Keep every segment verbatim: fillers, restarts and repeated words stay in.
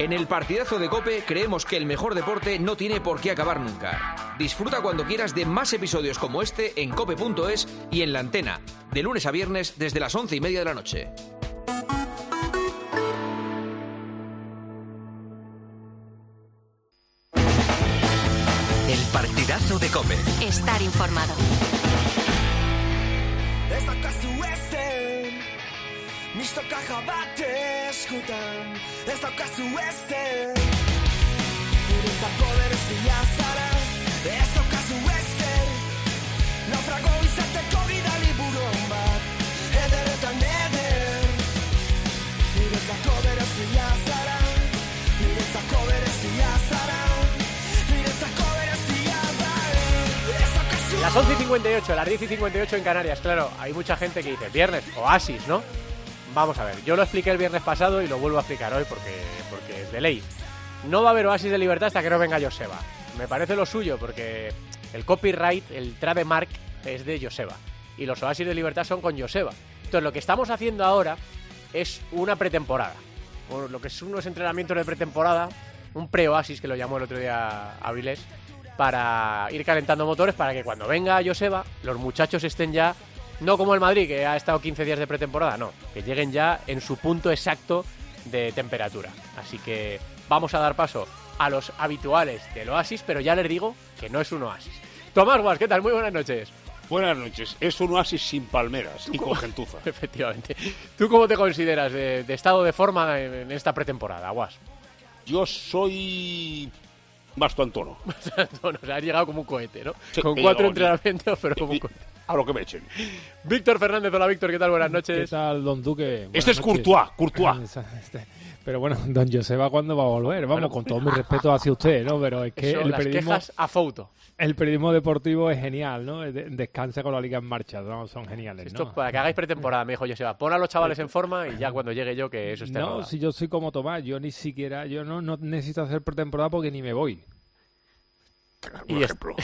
En el partidazo de COPE creemos que el mejor deporte no tiene por qué acabar nunca. Disfruta cuando quieras de más episodios como este en cope punto es y en La Antena, de lunes a viernes desde las once y media de la noche. El partidazo de COPE. Estar informado. Ez daukazu ezer, mistoka bat eskutan. Ez daukazu ezer, guretzako berezia zara. Ez daukazu ezer, naufrago izateko gidali buron bat. Ederretan eder, guretzako berezia zara. Guretzako berezia zara. Guretzako berezia zara. Ez daukazu. Las once y cincuenta y ocho, las diez y cincuenta y ocho en Canarias. Claro, hay mucha gente que dice, viernes, Oasis, ¿no? Vamos a ver, yo lo expliqué el viernes pasado y lo vuelvo a explicar hoy porque, porque es de ley. No va a haber Oasis de Libertad hasta que no venga Joseba. Me parece lo suyo porque el copyright, el trademark es de Joseba. Y los Oasis de Libertad son con Joseba. Entonces lo que estamos haciendo ahora es una pretemporada. O lo que es unos entrenamientos de pretemporada, un pre-Oasis que lo llamó el otro día Avilés, para ir calentando motores para que cuando venga Joseba los muchachos estén ya, no como el Madrid que ha estado quince días de pretemporada, no, que lleguen ya en su punto exacto de temperatura. Así que vamos a dar paso a los habituales del Oasis, pero ya les digo que no es un Oasis. Tomás Guas, ¿qué tal? Muy buenas noches. Buenas noches. Es un Oasis sin palmeras y con gentuza. Efectivamente. ¿Tú cómo te consideras de, de estado de forma en, en esta pretemporada, Guas? Yo soy bastante tono. Bueno, o sea, has llegado como un cohete, ¿no? Sí, Con he cuatro llegado entrenamientos, pero y- como un y- cohete. A lo que me echen. Víctor Fernández, hola Víctor, ¿qué tal? Buenas noches. ¿Qué tal, don Duque? Este es Courtois, Courtois. Este- Pero bueno, don Joseba, ¿cuándo va a volver? Vamos, con todo mi respeto hacia usted, ¿no? Pero es que Eso, el las periodismo, quejas a foto. el periodismo deportivo es genial, ¿no? De- Descansa con la liga en marcha, ¿no? Son geniales, Esto ¿no? para que hagáis pretemporada, me dijo Joseba. Pon a los chavales en forma y ya cuando llegue yo que eso esté No, rodado. si yo soy como Tomás, yo ni siquiera, yo no, no necesito hacer pretemporada porque ni me voy. Por y, es- ejemplo.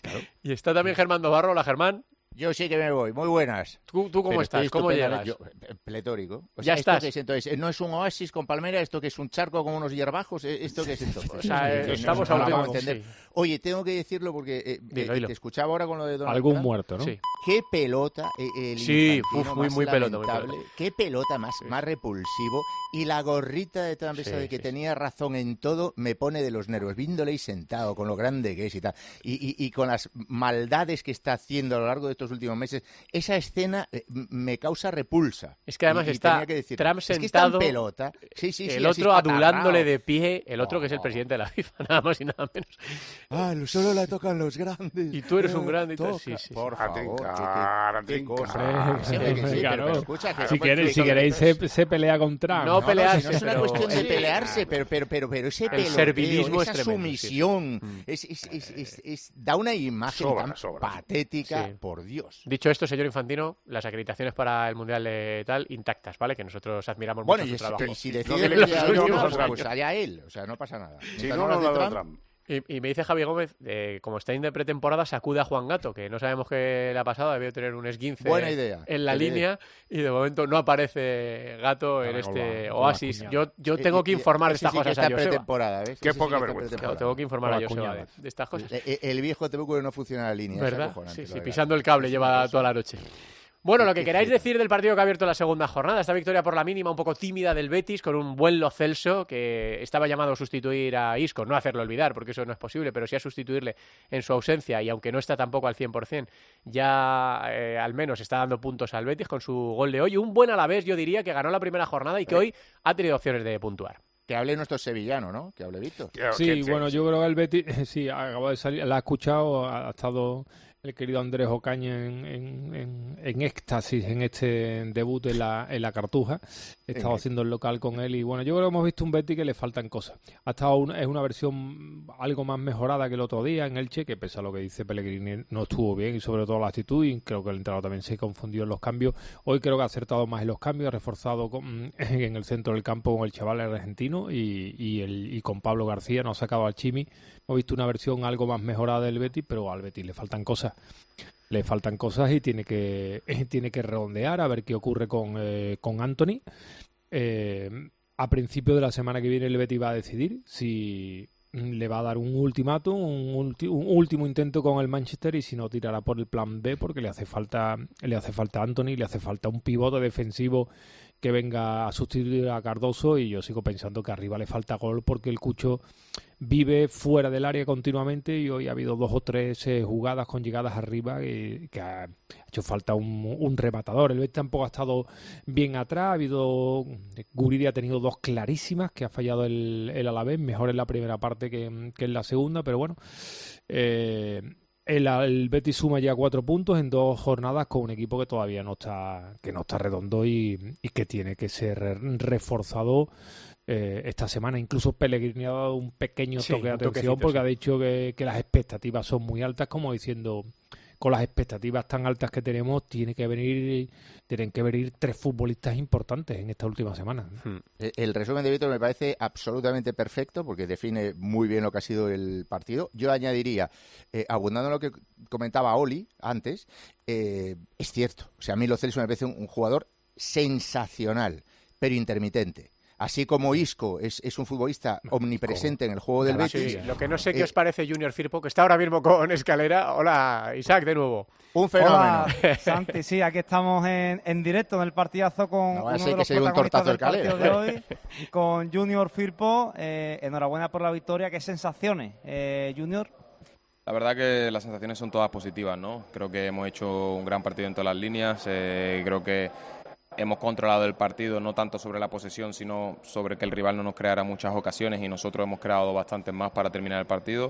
y está también Germán Dobarro. Hola Germán. Yo sí que me voy, muy buenas. ¿Tú, tú cómo Pero estás? estoy ¿Cómo estupendo, llegas? yo, eh, pletórico. O Ya sea, ¿esto estás. qué es, entonces? Eh, ¿No es un oasis con palmera? ¿Esto que es un charco con unos hierbajos? Eh, ¿Esto qué es entonces? O sea, eh, Que no- estamos no lo auténticos, acabo de entender. sí. Oye, tengo que decirlo porque eh, Dilo, eh, dilo. te escuchaba ahora con lo de Donald Algún Trump. muerto, ¿no? Sí. Qué pelota eh, el Sí, infantino uf, muy, más muy pelota, muy lamentable. pelota. Qué pelota más, Sí. más repulsivo. Y la gorrita de Trump esa Sí, de que sí, tenía razón en todo me pone de los nervios. Viéndole ahí sentado con lo grande que es y tal. Y, y, y con las maldades que está haciendo a lo largo de estos últimos meses. Esa escena eh, m- me causa repulsa. Es que además Y- y está tenía que decirlo. Trump Es que está en sentado, pelota. Sí, sí, sí, el así otro espatarrao. adulándole de pie, el otro que es el Oh. presidente de la FIFA, nada más y nada menos. Ah, solo la tocan los grandes. Y tú eres un Eh, grande y tal. toca. Sí, sí, sí. Por favor, Atencar, qué- qué- qué atencar. cosa. Sí, hombre, que sí, Claro. pero- pero escucha, que- Si que- queréis, que- si que- queréis se, se pelea con Trump. No, No, pelearse, no, si no es una pero- cuestión de Sí. pelearse, pero, pero, pero, pero ese El peloteo, servilismo esa es tremendo, sí. sumisión, Mm. es, es, es, es- es- da una imagen Sobra, tan sobra. patética, Sí. por Dios. Dicho esto, señor Infantino, las acreditaciones para el Mundial de tal intactas, ¿vale? Que nosotros admiramos Bueno, mucho y su si, trabajo. y si Lo decide que le- que los sea últimos uno, años. pues allá él, o sea, no pasa nada. Si Mientras no, no no las de la da Trump, Trump. Y, y me dice Javi Gómez, eh, como está de pretemporada, sacude a Juan Gato, que no sabemos qué le ha pasado, debió tener un esguince Buena idea. en la Buena línea, y de momento no aparece Gato en Ahora con la- este con la Oasis. cuñada. Yo, yo eh, tengo que y- informar de ese estas sí que cosas está a en Joseba. pretemporada, ¿ves? Qué Ese sí poca que está en vergüenza. Claro, pretemporada. tengo que informar Con a la Joseba de, cuñada. de estas cosas. Eh, eh, El viejo te que no funciona la línea. es ¿Verdad? acojonante, Sí, lo sí, de pisando el Gato. cable Es lleva una cosa. toda la noche. Bueno, lo que Qué queráis flipa. decir del partido que ha abierto la segunda jornada, esta victoria por la mínima, un poco tímida del Betis, con un buen Lo Celso, que estaba llamado a sustituir a Isco, no a hacerlo olvidar, porque eso no es posible, pero sí a sustituirle en su ausencia, y aunque no está tampoco al cien por cien, ya eh, al menos está dando puntos al Betis con su gol de hoy. Un buen Alavés, yo diría, que ganó la primera jornada y que hoy ha tenido opciones de puntuar. Que hable nuestro sevillano, ¿no? Que hable Víctor. Claro, Sí, que- bueno, yo creo que el Betis, sí, acabo de salir, la ha escuchado, ha estado el querido Andrés Ocaña en, en, en, en éxtasis en este debut en la, en la Cartuja. He estado En- haciendo el local con él y bueno, yo creo que hemos visto un Betis que le faltan cosas. Ha estado una, es una versión algo más mejorada que el otro día en Elche, que pese a lo que dice Pellegrini no estuvo bien y sobre todo la actitud, y creo que el entrenador también se confundió en los cambios. Hoy creo que ha acertado más en los cambios, ha reforzado con, en el centro del campo con el chaval argentino y, y, el, y con Pablo García, no ha sacado al Chimi. Hemos visto una versión algo más mejorada del Betis, pero al Betis le faltan cosas. Le faltan cosas y tiene que tiene que redondear a ver qué ocurre con, eh, con Anthony. Eh, a principio de la semana que viene el Betis va a decidir si le va a dar un ultimátum, un, ulti- un último intento con el Manchester, y si no tirará por el plan B, porque le hace falta le hace falta a Antony, le hace falta un pivote defensivo que venga a sustituir a Cardoso, y yo sigo pensando que arriba le falta gol porque el Cucho vive fuera del área continuamente, y hoy ha habido dos o tres eh, jugadas con llegadas arriba que, que ha hecho falta un, un rematador. El Betis tampoco ha estado bien atrás, ha habido Guridi ha tenido dos clarísimas que ha fallado el, el Alavés, mejor en la primera parte que, que en la segunda, pero bueno, eh, el, el Betis suma ya cuatro puntos en dos jornadas con un equipo que todavía no está que no está redondo y, y que tiene que ser reforzado eh, esta semana. Incluso Pellegrini ha dado un pequeño Sí, toque de un atención toquecito, porque sí. ha dicho que, que las expectativas son muy altas, como diciendo, con las expectativas tan altas que tenemos, tiene que venir tienen que venir tres futbolistas importantes en esta última semana. Hmm. El, el resumen de Víctor me parece absolutamente perfecto porque define muy bien lo que ha sido el partido. Yo añadiría, eh, abundando en lo que comentaba Oli antes, eh, es cierto. O sea, a mí Lo Celso me parece un, un jugador sensacional, pero intermitente. Así como Isco es, es un futbolista omnipresente en el juego del Betis. Sí, lo que no sé qué eh, os parece Junior Firpo, que está ahora mismo con Escalera. Hola, Isaac, de nuevo. Un fenómeno. Hola, Santi, sí, aquí estamos en, en directo en el partidazo con No vaya a uno ser de que los se lleve un protagonistas tortazo del el partido de Calero. hoy, con Junior Firpo. Eh, enhorabuena por la victoria. ¿Qué sensaciones, eh, Junior? La verdad que las sensaciones son todas positivas, ¿no? Creo que hemos hecho un gran partido en todas las líneas. Eh, creo que hemos controlado el partido, no tanto sobre la posesión, sino sobre que el rival no nos creara muchas ocasiones, y nosotros hemos creado bastantes más para terminar el partido.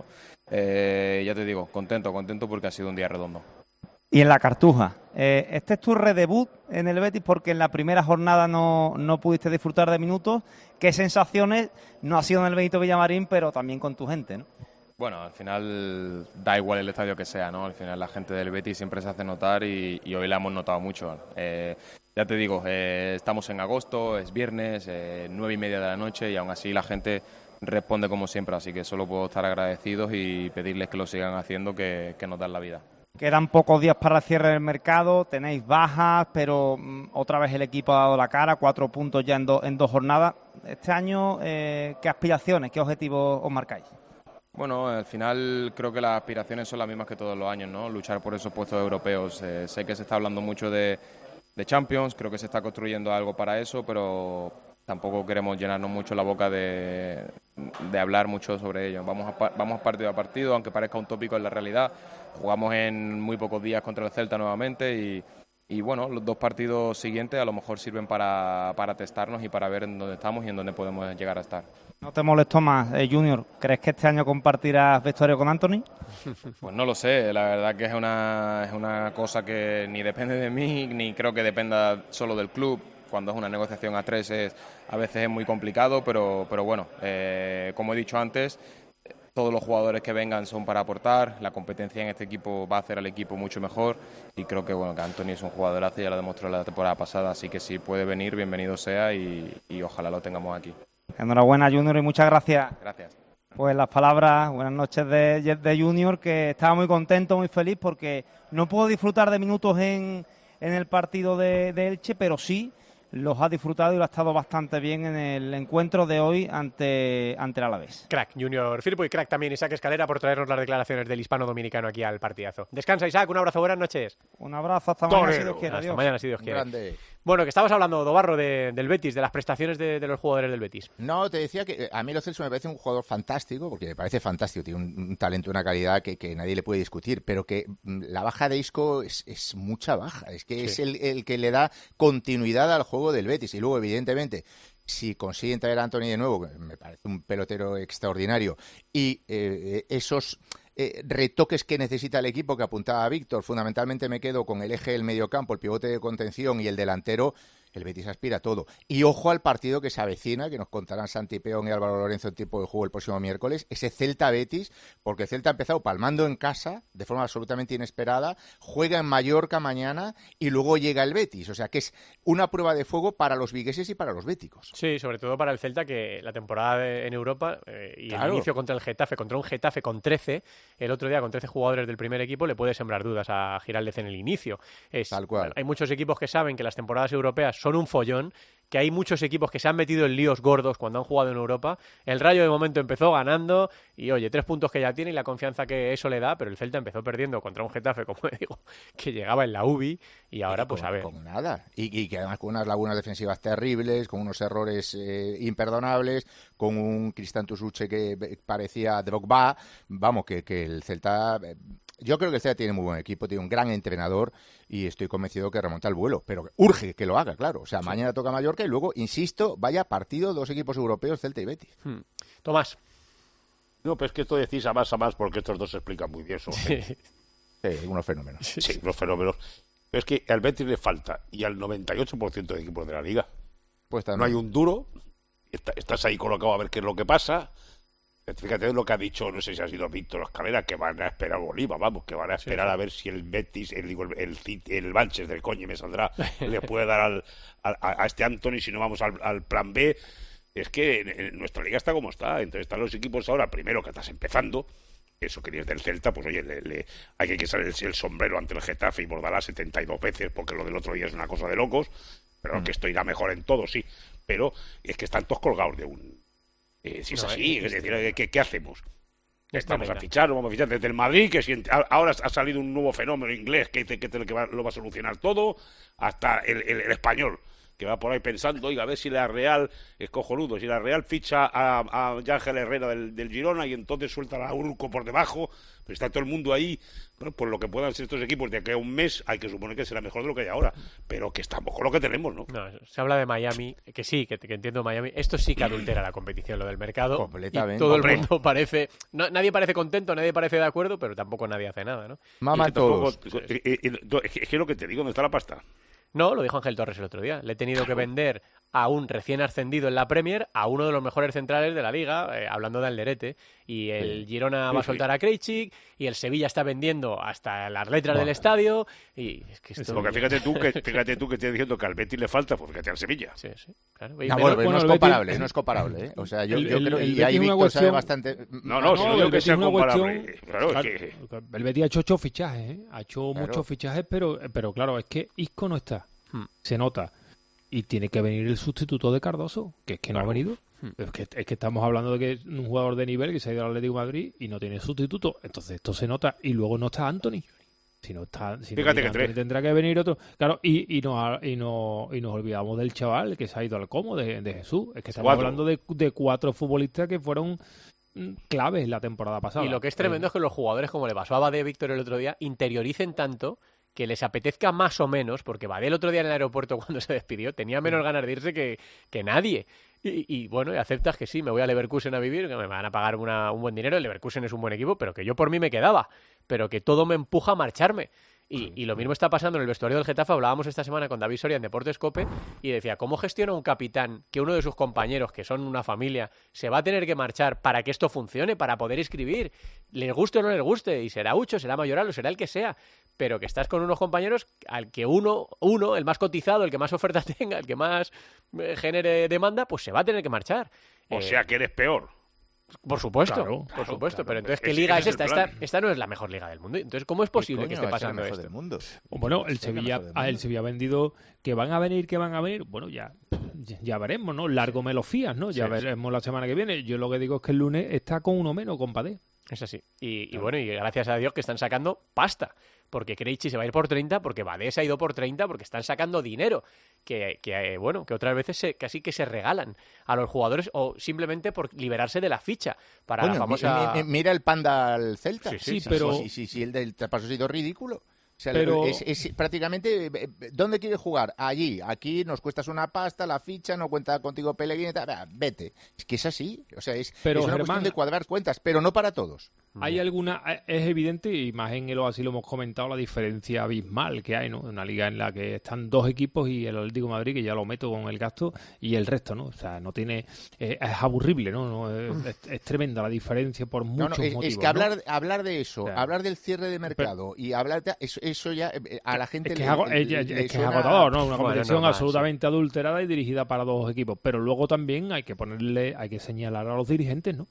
Eh, ya te digo, contento, contento porque ha sido un día redondo. Y en la Cartuja, eh, este es tu redebut en el Betis porque en la primera jornada no, no pudiste disfrutar de minutos. ¿Qué sensaciones? No ha sido en el Benito Villamarín, pero también con tu gente, ¿no? Bueno, al final da igual el estadio que sea, ¿no? Al final la gente del Betis siempre se hace notar y, y hoy la hemos notado mucho. Eh, ya te digo, eh, estamos en agosto, es viernes, eh, nueve y media de la noche, y aún así la gente responde como siempre, así que solo puedo estar agradecidos y pedirles que lo sigan haciendo, que, que nos dan la vida. Quedan pocos días para el cierre del mercado, tenéis bajas, pero mm, otra vez el equipo ha dado la cara, cuatro puntos ya en, do, en dos jornadas. Este año, eh, ¿qué aspiraciones, qué objetivos os marcáis? Bueno, al final creo que las aspiraciones son las mismas que todos los años, ¿no? Luchar por esos puestos europeos. Eh, sé que se está hablando mucho de, de Champions, creo que se está construyendo algo para eso, pero tampoco queremos llenarnos mucho la boca de, de hablar mucho sobre ello. Vamos a, vamos partido a partido, aunque parezca un tópico en la realidad. Jugamos en muy pocos días contra el Celta nuevamente y, y bueno, los dos partidos siguientes a lo mejor sirven para, para testarnos y para ver en dónde estamos y en dónde podemos llegar a estar. No te molesto más, eh, Junior. ¿Crees que este año compartirás vestuario con Antony? Pues no lo sé, la verdad que es una, es una cosa que ni depende de mí, ni creo que dependa solo del club. Cuando es una negociación a tres es, a veces es muy complicado, pero, pero bueno, eh, como he dicho antes, todos los jugadores que vengan son para aportar, la competencia en este equipo va a hacer al equipo mucho mejor, y creo que bueno que Antony es un jugadorazo, ya lo demostró la temporada pasada, así que si puede venir, bienvenido sea, y, y ojalá lo tengamos aquí. Enhorabuena, Junior, y muchas gracias. Gracias. Pues las palabras, buenas noches de, de Junior, que estaba muy contento, muy feliz, porque no pudo disfrutar de minutos en, en el partido de, de Elche, pero sí los ha disfrutado y lo ha estado bastante bien en el encuentro de hoy ante, ante el Alavés. Crack, Junior Firpo, y crack también Isaac Escalera por traernos las declaraciones del hispano dominicano aquí al partidazo. Descansa, Isaac, un abrazo, buenas noches. Un abrazo, hasta mañana si Dios quiere. Hasta Adiós. mañana si Dios quiere. Grande. Bueno, que estabas hablando, Dobarro, de, del Betis, de las prestaciones de, de los jugadores del Betis. No, te decía que a mí Lo Celso me parece un jugador fantástico, porque me parece fantástico, tiene un, un talento, una calidad que, que nadie le puede discutir, pero que mm, la baja de Isco es, es mucha baja, es que Sí. es el, el que le da continuidad al juego del Betis. Y luego, evidentemente, si consiguen traer a Antony de nuevo, que me parece un pelotero extraordinario, y eh, esos eh, retoques que necesita el equipo que apuntaba a Víctor, fundamentalmente me quedo con el eje del mediocampo, el pivote de contención y el delantero. El Betis aspira a todo. Y ojo al partido que se avecina, que nos contarán Santi Peón y Álvaro Lorenzo en tiempo de juego el próximo miércoles, ese Celta-Betis, porque Celta ha empezado palmando en casa, de forma absolutamente inesperada, juega en Mallorca mañana y luego llega el Betis. O sea que es una prueba de fuego para los vigueses y para los béticos. Sí, sobre todo para el Celta, que la temporada de, en Europa eh, y Claro. el inicio contra el Getafe, contra un Getafe con trece, el otro día con trece jugadores del primer equipo, le puede sembrar dudas a Giraldez en el inicio. Es, Tal cual. Bueno, hay muchos equipos que saben que las temporadas europeas son un follón, que hay muchos equipos que se han metido en líos gordos cuando han jugado en Europa. El Rayo de momento empezó ganando y, oye, tres puntos que ya tiene y la confianza que eso le da, pero el Celta empezó perdiendo contra un Getafe, como digo, que llegaba en la U B I y ahora, y pues con, a ver. Con nada. Y, y que además con unas lagunas defensivas terribles, con unos errores eh, imperdonables, con un Cristantus Uche que parecía Drogba. Vamos, que, que el Celta... Eh, Yo creo que el Celta tiene muy buen equipo, tiene un gran entrenador y estoy convencido que remonta el vuelo, pero urge que lo haga, claro. O sea, sí. Mañana toca Mallorca y luego, insisto, vaya partido, dos equipos europeos, Celta y Betis. Hmm. Tomás. No, pero es que esto decís a más a más porque estos dos se explican muy bien. Sí. sí, unos fenómenos. Sí, sí, unos fenómenos. Pero es que al Betis le falta, y al noventa y ocho por ciento de equipos de la Liga, pues no hay un duro, está, estás ahí colocado a ver qué es lo que pasa. Fíjate lo que ha dicho, no sé si ha sido Víctor Escalera, que van a esperar Bolívar, vamos, que van a esperar sí, sí. a ver si el Betis, el digo, el, el, el Manchester del coño me saldrá, le puede dar al, al, a este Anthony si no vamos al, al plan B. Es que en, en nuestra liga está como está, entonces están los equipos ahora, primero que estás empezando, eso que vienes del Celta, pues oye, le, le, hay que quitarle el, el sombrero ante el Getafe y Bordalás setenta y dos veces, porque lo del otro día es una cosa de locos, pero mm. que esto irá mejor en todo, sí, pero es que están todos colgados de un... Eh, si es no, así, es, es decir, ¿qué, ¿qué hacemos? Estamos a fichar, no vamos a fichar desde el Madrid, que si, ahora ha salido un nuevo fenómeno inglés que, que, que, que va, lo va a solucionar todo, hasta el, el, el español, que va por ahí pensando, oiga, a ver si la Real es cojonudo, si la Real ficha a, a Ángel Herrera del, del Girona y entonces suelta a Urco por debajo, pero está todo el mundo ahí, bueno, por lo que puedan ser estos equipos de aquí a un mes, hay que suponer que será mejor de lo que hay ahora, pero que estamos con lo que tenemos, ¿no? No, se habla de Miami, que sí, que, que entiendo Miami, esto sí que adultera la competición, lo del mercado, completamente. Y todo Hombre. el mundo parece, no, nadie parece contento, nadie parece de acuerdo, pero tampoco nadie hace nada, ¿no? Mama todos. Tampoco, es que lo que te digo, ¿dónde está la pasta? No, lo dijo Ángel Torres el otro día. Le he tenido que vender a un recién ascendido en la Premier a uno de los mejores centrales de la Liga, eh, hablando de Alderete. Y el sí. Girona va a soltar a Krejcik y el Sevilla está vendiendo hasta las letras bueno. del estadio. Y es que esto... Porque fíjate tú que fíjate tú que estás diciendo que al Betis le falta, pues fíjate al Sevilla. Sí, sí, claro. No, bueno, bueno, no es comparable, Betis... no es comparable. ¿eh? O sea, yo, el, yo creo el, y ahí Víctor cuestión... sabe bastante... No, no, no si no digo que sea comparable. Cuestión... Claro, claro, es que... El Betis ha hecho ocho fichajes, ¿eh? Ha hecho claro. muchos fichajes, pero, pero claro, es que Isco no está. Se nota. Y tiene que venir el sustituto de Cardoso, que es que no claro. ha venido. Es que, es que estamos hablando de que es un jugador de nivel que se ha ido al Atlético de Madrid y no tiene sustituto. Entonces esto se nota. Y luego no está Anthony. Si no está, si Fíjate no que Anthony, tendrá que venir otro. Claro, y, y, nos, y, no, y nos olvidamos del chaval que se ha ido al Como, de, de Jesús. Es que estamos cuatro. hablando de, de cuatro futbolistas que fueron claves la temporada pasada. Y lo que es tremendo eh. es que los jugadores, como le pasó a Badé Víctor el otro día, interioricen tanto que les apetezca más o menos, porque Badé el otro día en el aeropuerto cuando se despidió tenía menos ganas de irse que, que nadie. Y, y bueno, y aceptas que sí, me voy a Leverkusen a vivir, que me van a pagar una, un buen dinero, el Leverkusen es un buen equipo, pero que yo por mí me quedaba, pero que todo me empuja a marcharme. Y, y lo mismo está pasando en el vestuario del Getafe. Hablábamos esta semana con David Soria en Deportes Cope y decía, ¿cómo gestiona un capitán que uno de sus compañeros, que son una familia, se va a tener que marchar para que esto funcione, para poder escribir? Les guste o no les guste, y será Ucho, será Mayoral o será el que sea, pero que estás con unos compañeros al que uno, uno, el más cotizado, el que más oferta tenga, el que más genere demanda, pues se va a tener que marchar. O eh, sea que eres peor. Por supuesto, claro, por claro, supuesto, claro. pero entonces, ¿qué Ese, liga ese es esta? es esta? Esta no es la mejor liga del mundo. Entonces, ¿cómo es posible que esté pasando esto? Del mundo? Bueno, el Sevilla, ah, el Sevilla ha vendido que van a venir, que van a venir. Bueno, ya, ya veremos, ¿no? Largo me lo fías, ¿no? Ya sí, veremos sí. la semana que viene. Yo lo que digo es que el lunes está con uno menos, con Badé. Es así. Y, y claro. bueno, y gracias a Dios que están sacando pasta. Porque Krejci se va a ir por treinta, porque Badé se ha ido por treinta, porque están sacando dinero. Que, que bueno, que otras veces se, casi que se regalan a los jugadores o simplemente por liberarse de la ficha para bueno, la famosa... Mi, mi, mira el Panda al Celta. Sí, sí, sí pero... Sí, sí, sí, el del traspaso ha sido ridículo. O sea, pero... es, es prácticamente, ¿dónde quieres jugar? Allí, aquí nos cuestas una pasta, la ficha, no cuenta contigo Pellegrini, vete. Es que es así, o sea, es, pero, es una Germán, cuestión de cuadrar cuentas, pero no para todos. Hay alguna, es evidente, y más en el así lo hemos comentado, la diferencia abismal que hay, ¿no? Una liga en la que están dos equipos y el Atlético de Madrid, que ya lo meto con el gasto, y el resto, ¿no? O sea, no tiene, eh, es aburrible, ¿no? no es, es, es tremenda la diferencia por muchos no, no, es, motivos. Es que hablar, ¿no? hablar de eso, o sea, hablar del cierre de mercado pero, y hablar de eso, eso ya a la gente es que, le, hago, le, es, le, es, le es que suena... es agotador, ¿no? Una competición bueno, no, absolutamente sí. adulterada y dirigida para dos equipos, pero luego también hay que ponerle, hay que señalar a los dirigentes, ¿no?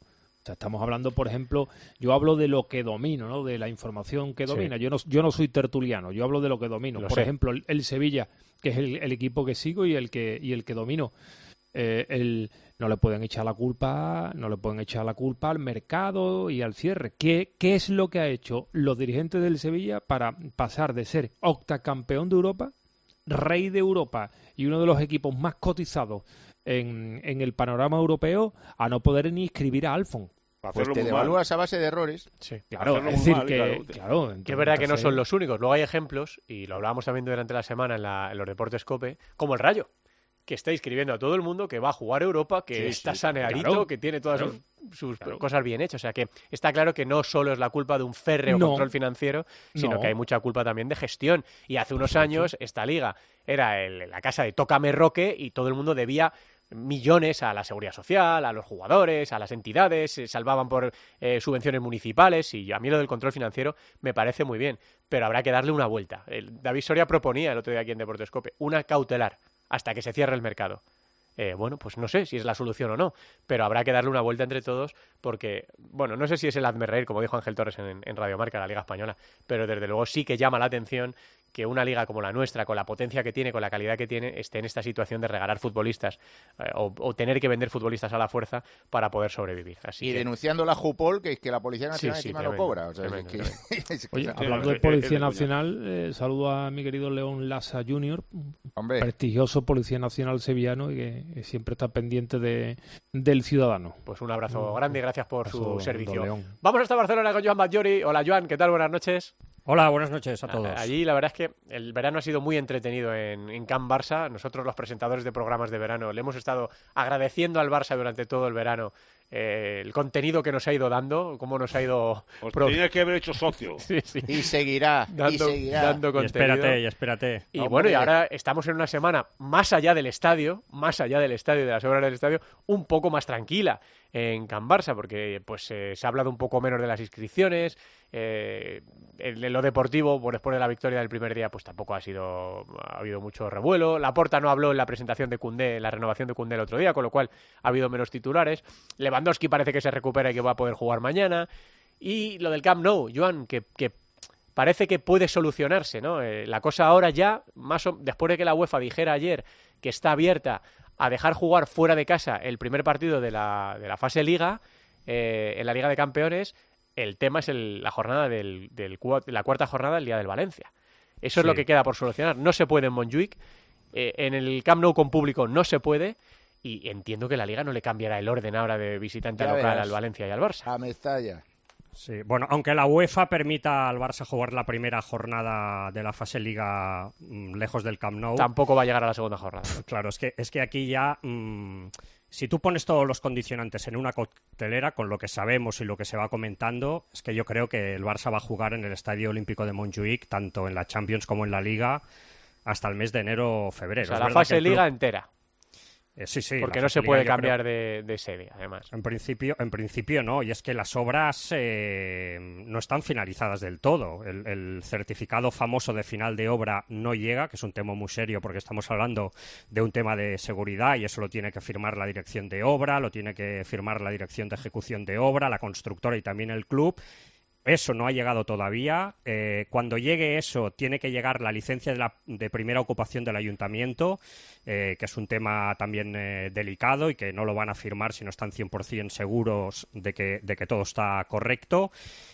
O sea, estamos hablando, por ejemplo, yo hablo de lo que domino, ¿no? De la información que domina. Sí. Yo no yo no soy tertuliano, yo hablo de lo que domino. Lo por sé. ejemplo, el, el Sevilla, que es el, el equipo que sigo y el que y el que domino. Eh, el, no le pueden echar la culpa, no le pueden echar la culpa al mercado y al cierre. ¿Qué, qué es lo que ha hecho los dirigentes del Sevilla para pasar de ser octacampeón de Europa, rey de Europa y uno de los equipos más cotizados en, en el panorama europeo a no poder ni inscribir a Alfon? Pues te devalúas a base de errores. Sí, claro, es decir mal, que, claro, claro entonces, que es verdad que no son los únicos. Luego hay ejemplos, y lo hablábamos también durante la semana en, la, en los Deportes COPE, como el Rayo, que está inscribiendo a todo el mundo, que va a jugar Europa, que sí, está sí, saneadito, claro, que tiene todas claro, sus, sus claro. cosas bien hechas. O sea que está claro que no solo es la culpa de un férreo no. control financiero, sino no. que hay mucha culpa también de gestión. Y hace unos años esta liga era el, la casa de Tócame Roque y todo el mundo debía millones a la seguridad social, a los jugadores, a las entidades, se salvaban por eh, subvenciones municipales, y a mí lo del control financiero me parece muy bien, pero habrá que darle una vuelta. El, David Soria proponía el otro día aquí en Deportes COPE una cautelar hasta que se cierre el mercado. Eh, bueno, pues no sé si es la solución o no, pero habrá que darle una vuelta entre todos porque, bueno, no sé si es el hazme reír, como dijo Ángel Torres en, en Radio Marca, la Liga Española, pero desde luego sí que llama la atención que una liga como la nuestra, con la potencia que tiene, con la calidad que tiene, esté en esta situación de regalar futbolistas eh, o, o tener que vender futbolistas a la fuerza para poder sobrevivir. Así y que... denunciando la Jupol, que es que la Policía Nacional sí, sí, encima tremendo, no cobra. O sea, tremendo, que... tremendo. Oye, hablando de Policía Nacional, eh, saludo a mi querido León Lassa junior, Hombre. prestigioso Policía Nacional sevillano y que, que siempre está pendiente de, del ciudadano. Pues un abrazo mm. grande y gracias por su servicio. Vamos hasta Barcelona con Joan Batllori. Hola Joan, ¿qué tal? Buenas noches. Hola, buenas noches a todos. Allí la verdad es que el verano ha sido muy entretenido en, en Camp Barça. Nosotros los presentadores de programas de verano le hemos estado agradeciendo al Barça durante todo el verano eh, el contenido que nos ha ido dando, cómo nos ha ido... Pues pro... tenía que haber hecho socio. sí, sí. Y seguirá, dando, y seguirá. Dando contenido. Y espérate, y espérate. Y no, bueno, y ahora estamos en una semana más allá del estadio, más allá del estadio, de las obras del estadio, un poco más tranquila en Can Barça, porque pues eh, se ha hablado un poco menos de las inscripciones, eh, en, en lo deportivo, por después de la victoria del primer día, pues tampoco ha sido ha habido mucho revuelo. Laporta no habló en la presentación de Koundé, en la renovación de Koundé el otro día, con lo cual ha habido menos titulares. Lewandowski parece que se recupera y que va a poder jugar mañana. Y lo del Camp Nou, Joan, que, que parece que puede solucionarse, ¿no? Eh, la cosa ahora ya, más o, después de que la UEFA dijera ayer que está abierta a dejar jugar fuera de casa el primer partido de la, de la fase Liga, eh, en la Liga de Campeones, el tema es el, la jornada del, del la cuarta jornada del día del Valencia. Eso sí. Es lo que queda por solucionar. No se puede en Montjuic, eh, en el Camp Nou con público no se puede, y entiendo que la Liga no le cambiará el orden ahora de visitante ya local verás. Al Valencia y al Barça. A Mestalla. Sí, bueno, aunque la UEFA permita al Barça jugar la primera jornada de la fase Liga mmm, lejos del Camp Nou, tampoco va a llegar a la segunda jornada. Claro, es que es que aquí ya mmm, si tú pones todos los condicionantes en una coctelera, con lo que sabemos y lo que se va comentando, es que yo creo que el Barça va a jugar en el Estadio Olímpico de Montjuic, tanto en la Champions como en la Liga, hasta el mes de enero o febrero. O sea, la fase Liga club... entera. Eh, sí, sí. Porque no se puede cambiar creo... de, de sede, además. En principio, en principio no, y es que las obras eh, no están finalizadas del todo. El, el certificado famoso de final de obra no llega, que es un tema muy serio porque estamos hablando de un tema de seguridad y eso lo tiene que firmar la dirección de obra, lo tiene que firmar la dirección de ejecución de obra, la constructora y también el club. Eso no ha llegado todavía. Eh, cuando llegue eso, tiene que llegar la licencia de, la, de primera ocupación del ayuntamiento, eh, que es un tema también eh, delicado y que no lo van a firmar si no están cien por ciento seguros de que, de que todo está correcto.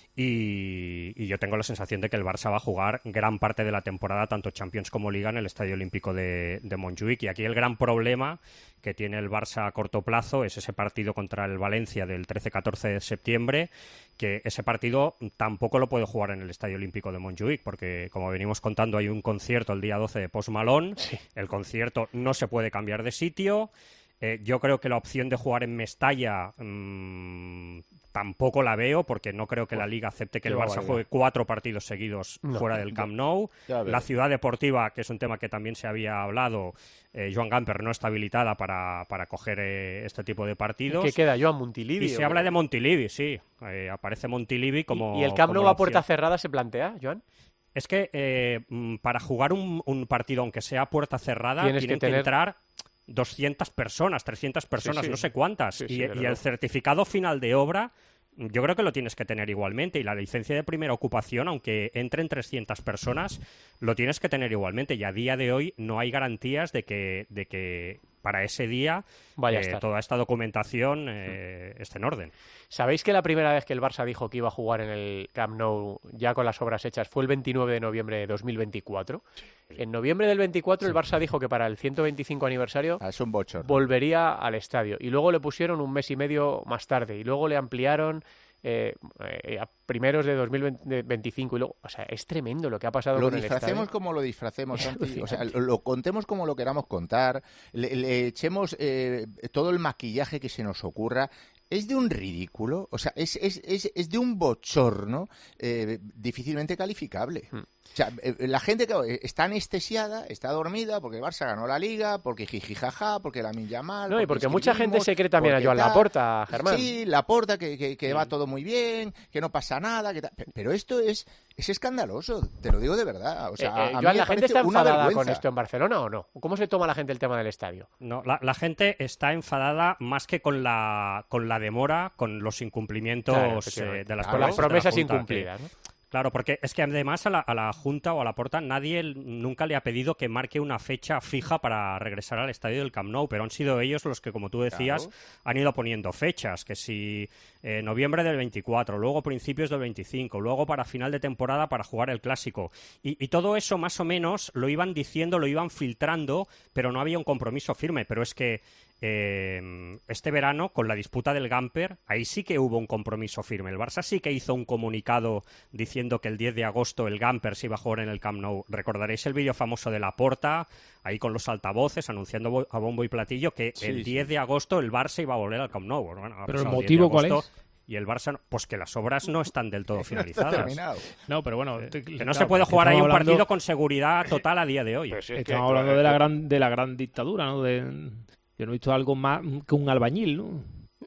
Y, y yo tengo la sensación de que el Barça va a jugar gran parte de la temporada, tanto Champions como Liga, en el Estadio Olímpico de, de Montjuic. Y aquí el gran problema que tiene el Barça a corto plazo es ese partido contra el Valencia del trece catorce de septiembre, que ese partido tampoco lo puede jugar en el Estadio Olímpico de Montjuic, porque, como venimos contando, hay un concierto el día doce de Post Malone, sí. El concierto no se puede cambiar de sitio. Eh, yo creo que la opción de jugar en Mestalla mmm, tampoco la veo, porque no creo que la Liga acepte que el Barça juegue cuatro partidos seguidos no, fuera del Camp Nou. La ciudad deportiva, que es un tema que también se había hablado, eh, Joan Gamper no está habilitada para, para coger eh, este tipo de partidos. ¿Qué queda, Joan? Montilivi. Y se habla de Montilivi, sí. Eh, aparece Montilivi como... ¿Y, y el Camp Nou a puerta cerrada se plantea, Joan? Es que eh, para jugar un, un partido, aunque sea a puerta cerrada, Tienes tienen que, tener... que entrar... doscientas personas, trescientas personas, Sí, sí. no sé cuántas. Sí, sí, y, desde y luego. el certificado final de obra, yo creo que lo tienes que tener igualmente. Y la licencia de primera ocupación, aunque entren trescientas personas, lo tienes que tener igualmente. Y a día de hoy no hay garantías de que, de que para ese día Vaya a eh, estar. toda esta documentación eh, esté en orden. ¿Sabéis que la primera vez que el Barça dijo que iba a jugar en el Camp Nou ya con las obras hechas fue el veintinueve de noviembre de dos mil veinticuatro? En noviembre del veinticuatro el Barça dijo que para el ciento veinticinco aniversario Ah, es un bochorno. volvería al estadio. Y luego le pusieron un mes y medio más tarde. Y luego le ampliaron eh, eh, a primeros de dos mil veinticinco. Y luego, o sea, es tremendo lo que ha pasado Lo con el disfracemos estadio. como lo disfracemos, Santi. O sea, lo, lo contemos como lo queramos contar, le, le echemos eh, todo el maquillaje que se nos ocurra. Es de un ridículo, o sea, es, es, es, es de un bochorno eh, difícilmente calificable. Hmm. O sea, eh, la gente que está anestesiada, está dormida porque el Barça ganó la Liga, porque jiji jaja, porque la Minja mal. No, y porque mucha gente se cree también a Joan Laporta, Germán. Sí, Laporta, que, que, que va todo muy bien, que no pasa nada. Que ta... Pero esto es, es escandaloso, te lo digo de verdad. O sea, Eh, eh, a mí Joan, me ¿la gente parece está una enfadada vergüenza. con esto en Barcelona o no? ¿Cómo se toma la gente el tema del estadio? No, la, la gente está enfadada más que con la, con la demora, con los incumplimientos Claro, eh, efectivamente. de las Con las promesas de la promesas Junta, incumplidas, que- ¿no? Claro, porque es que además a la, a la Junta o a la Porta nadie l- nunca le ha pedido que marque una fecha fija para regresar al estadio del Camp Nou, pero han sido ellos los que, como tú decías, Claro. han ido poniendo fechas, que si eh, noviembre del veinticuatro, luego principios del veinticinco, luego para final de temporada para jugar el Clásico. Y, y todo eso más o menos lo iban diciendo, lo iban filtrando, pero no había un compromiso firme. Pero es que eh, este verano, con la disputa del Gamper, ahí sí que hubo un compromiso firme. El Barça sí que hizo un comunicado diciendo que el diez de agosto el Gamper se iba a jugar en el Camp Nou. Recordaréis el vídeo famoso de Laporta, ahí con los altavoces, anunciando bo- a bombo y platillo que Sí, el sí. diez de agosto el Barça iba a volver al Camp Nou. Bueno, ha Pero el pasado diez de motivo, ¿cuál agosto, es? Y el Barça, no- pues que las obras no están del todo No está finalizadas. terminado. No, pero bueno, te- Que no claro, se puede porque jugar ahí un estamos hablando- partido con seguridad total a día de hoy. Pero si es que, Estamos claro, hablando de la es que- gran de la gran dictadura, ¿no? De, yo no he visto algo más que un albañil, ¿no?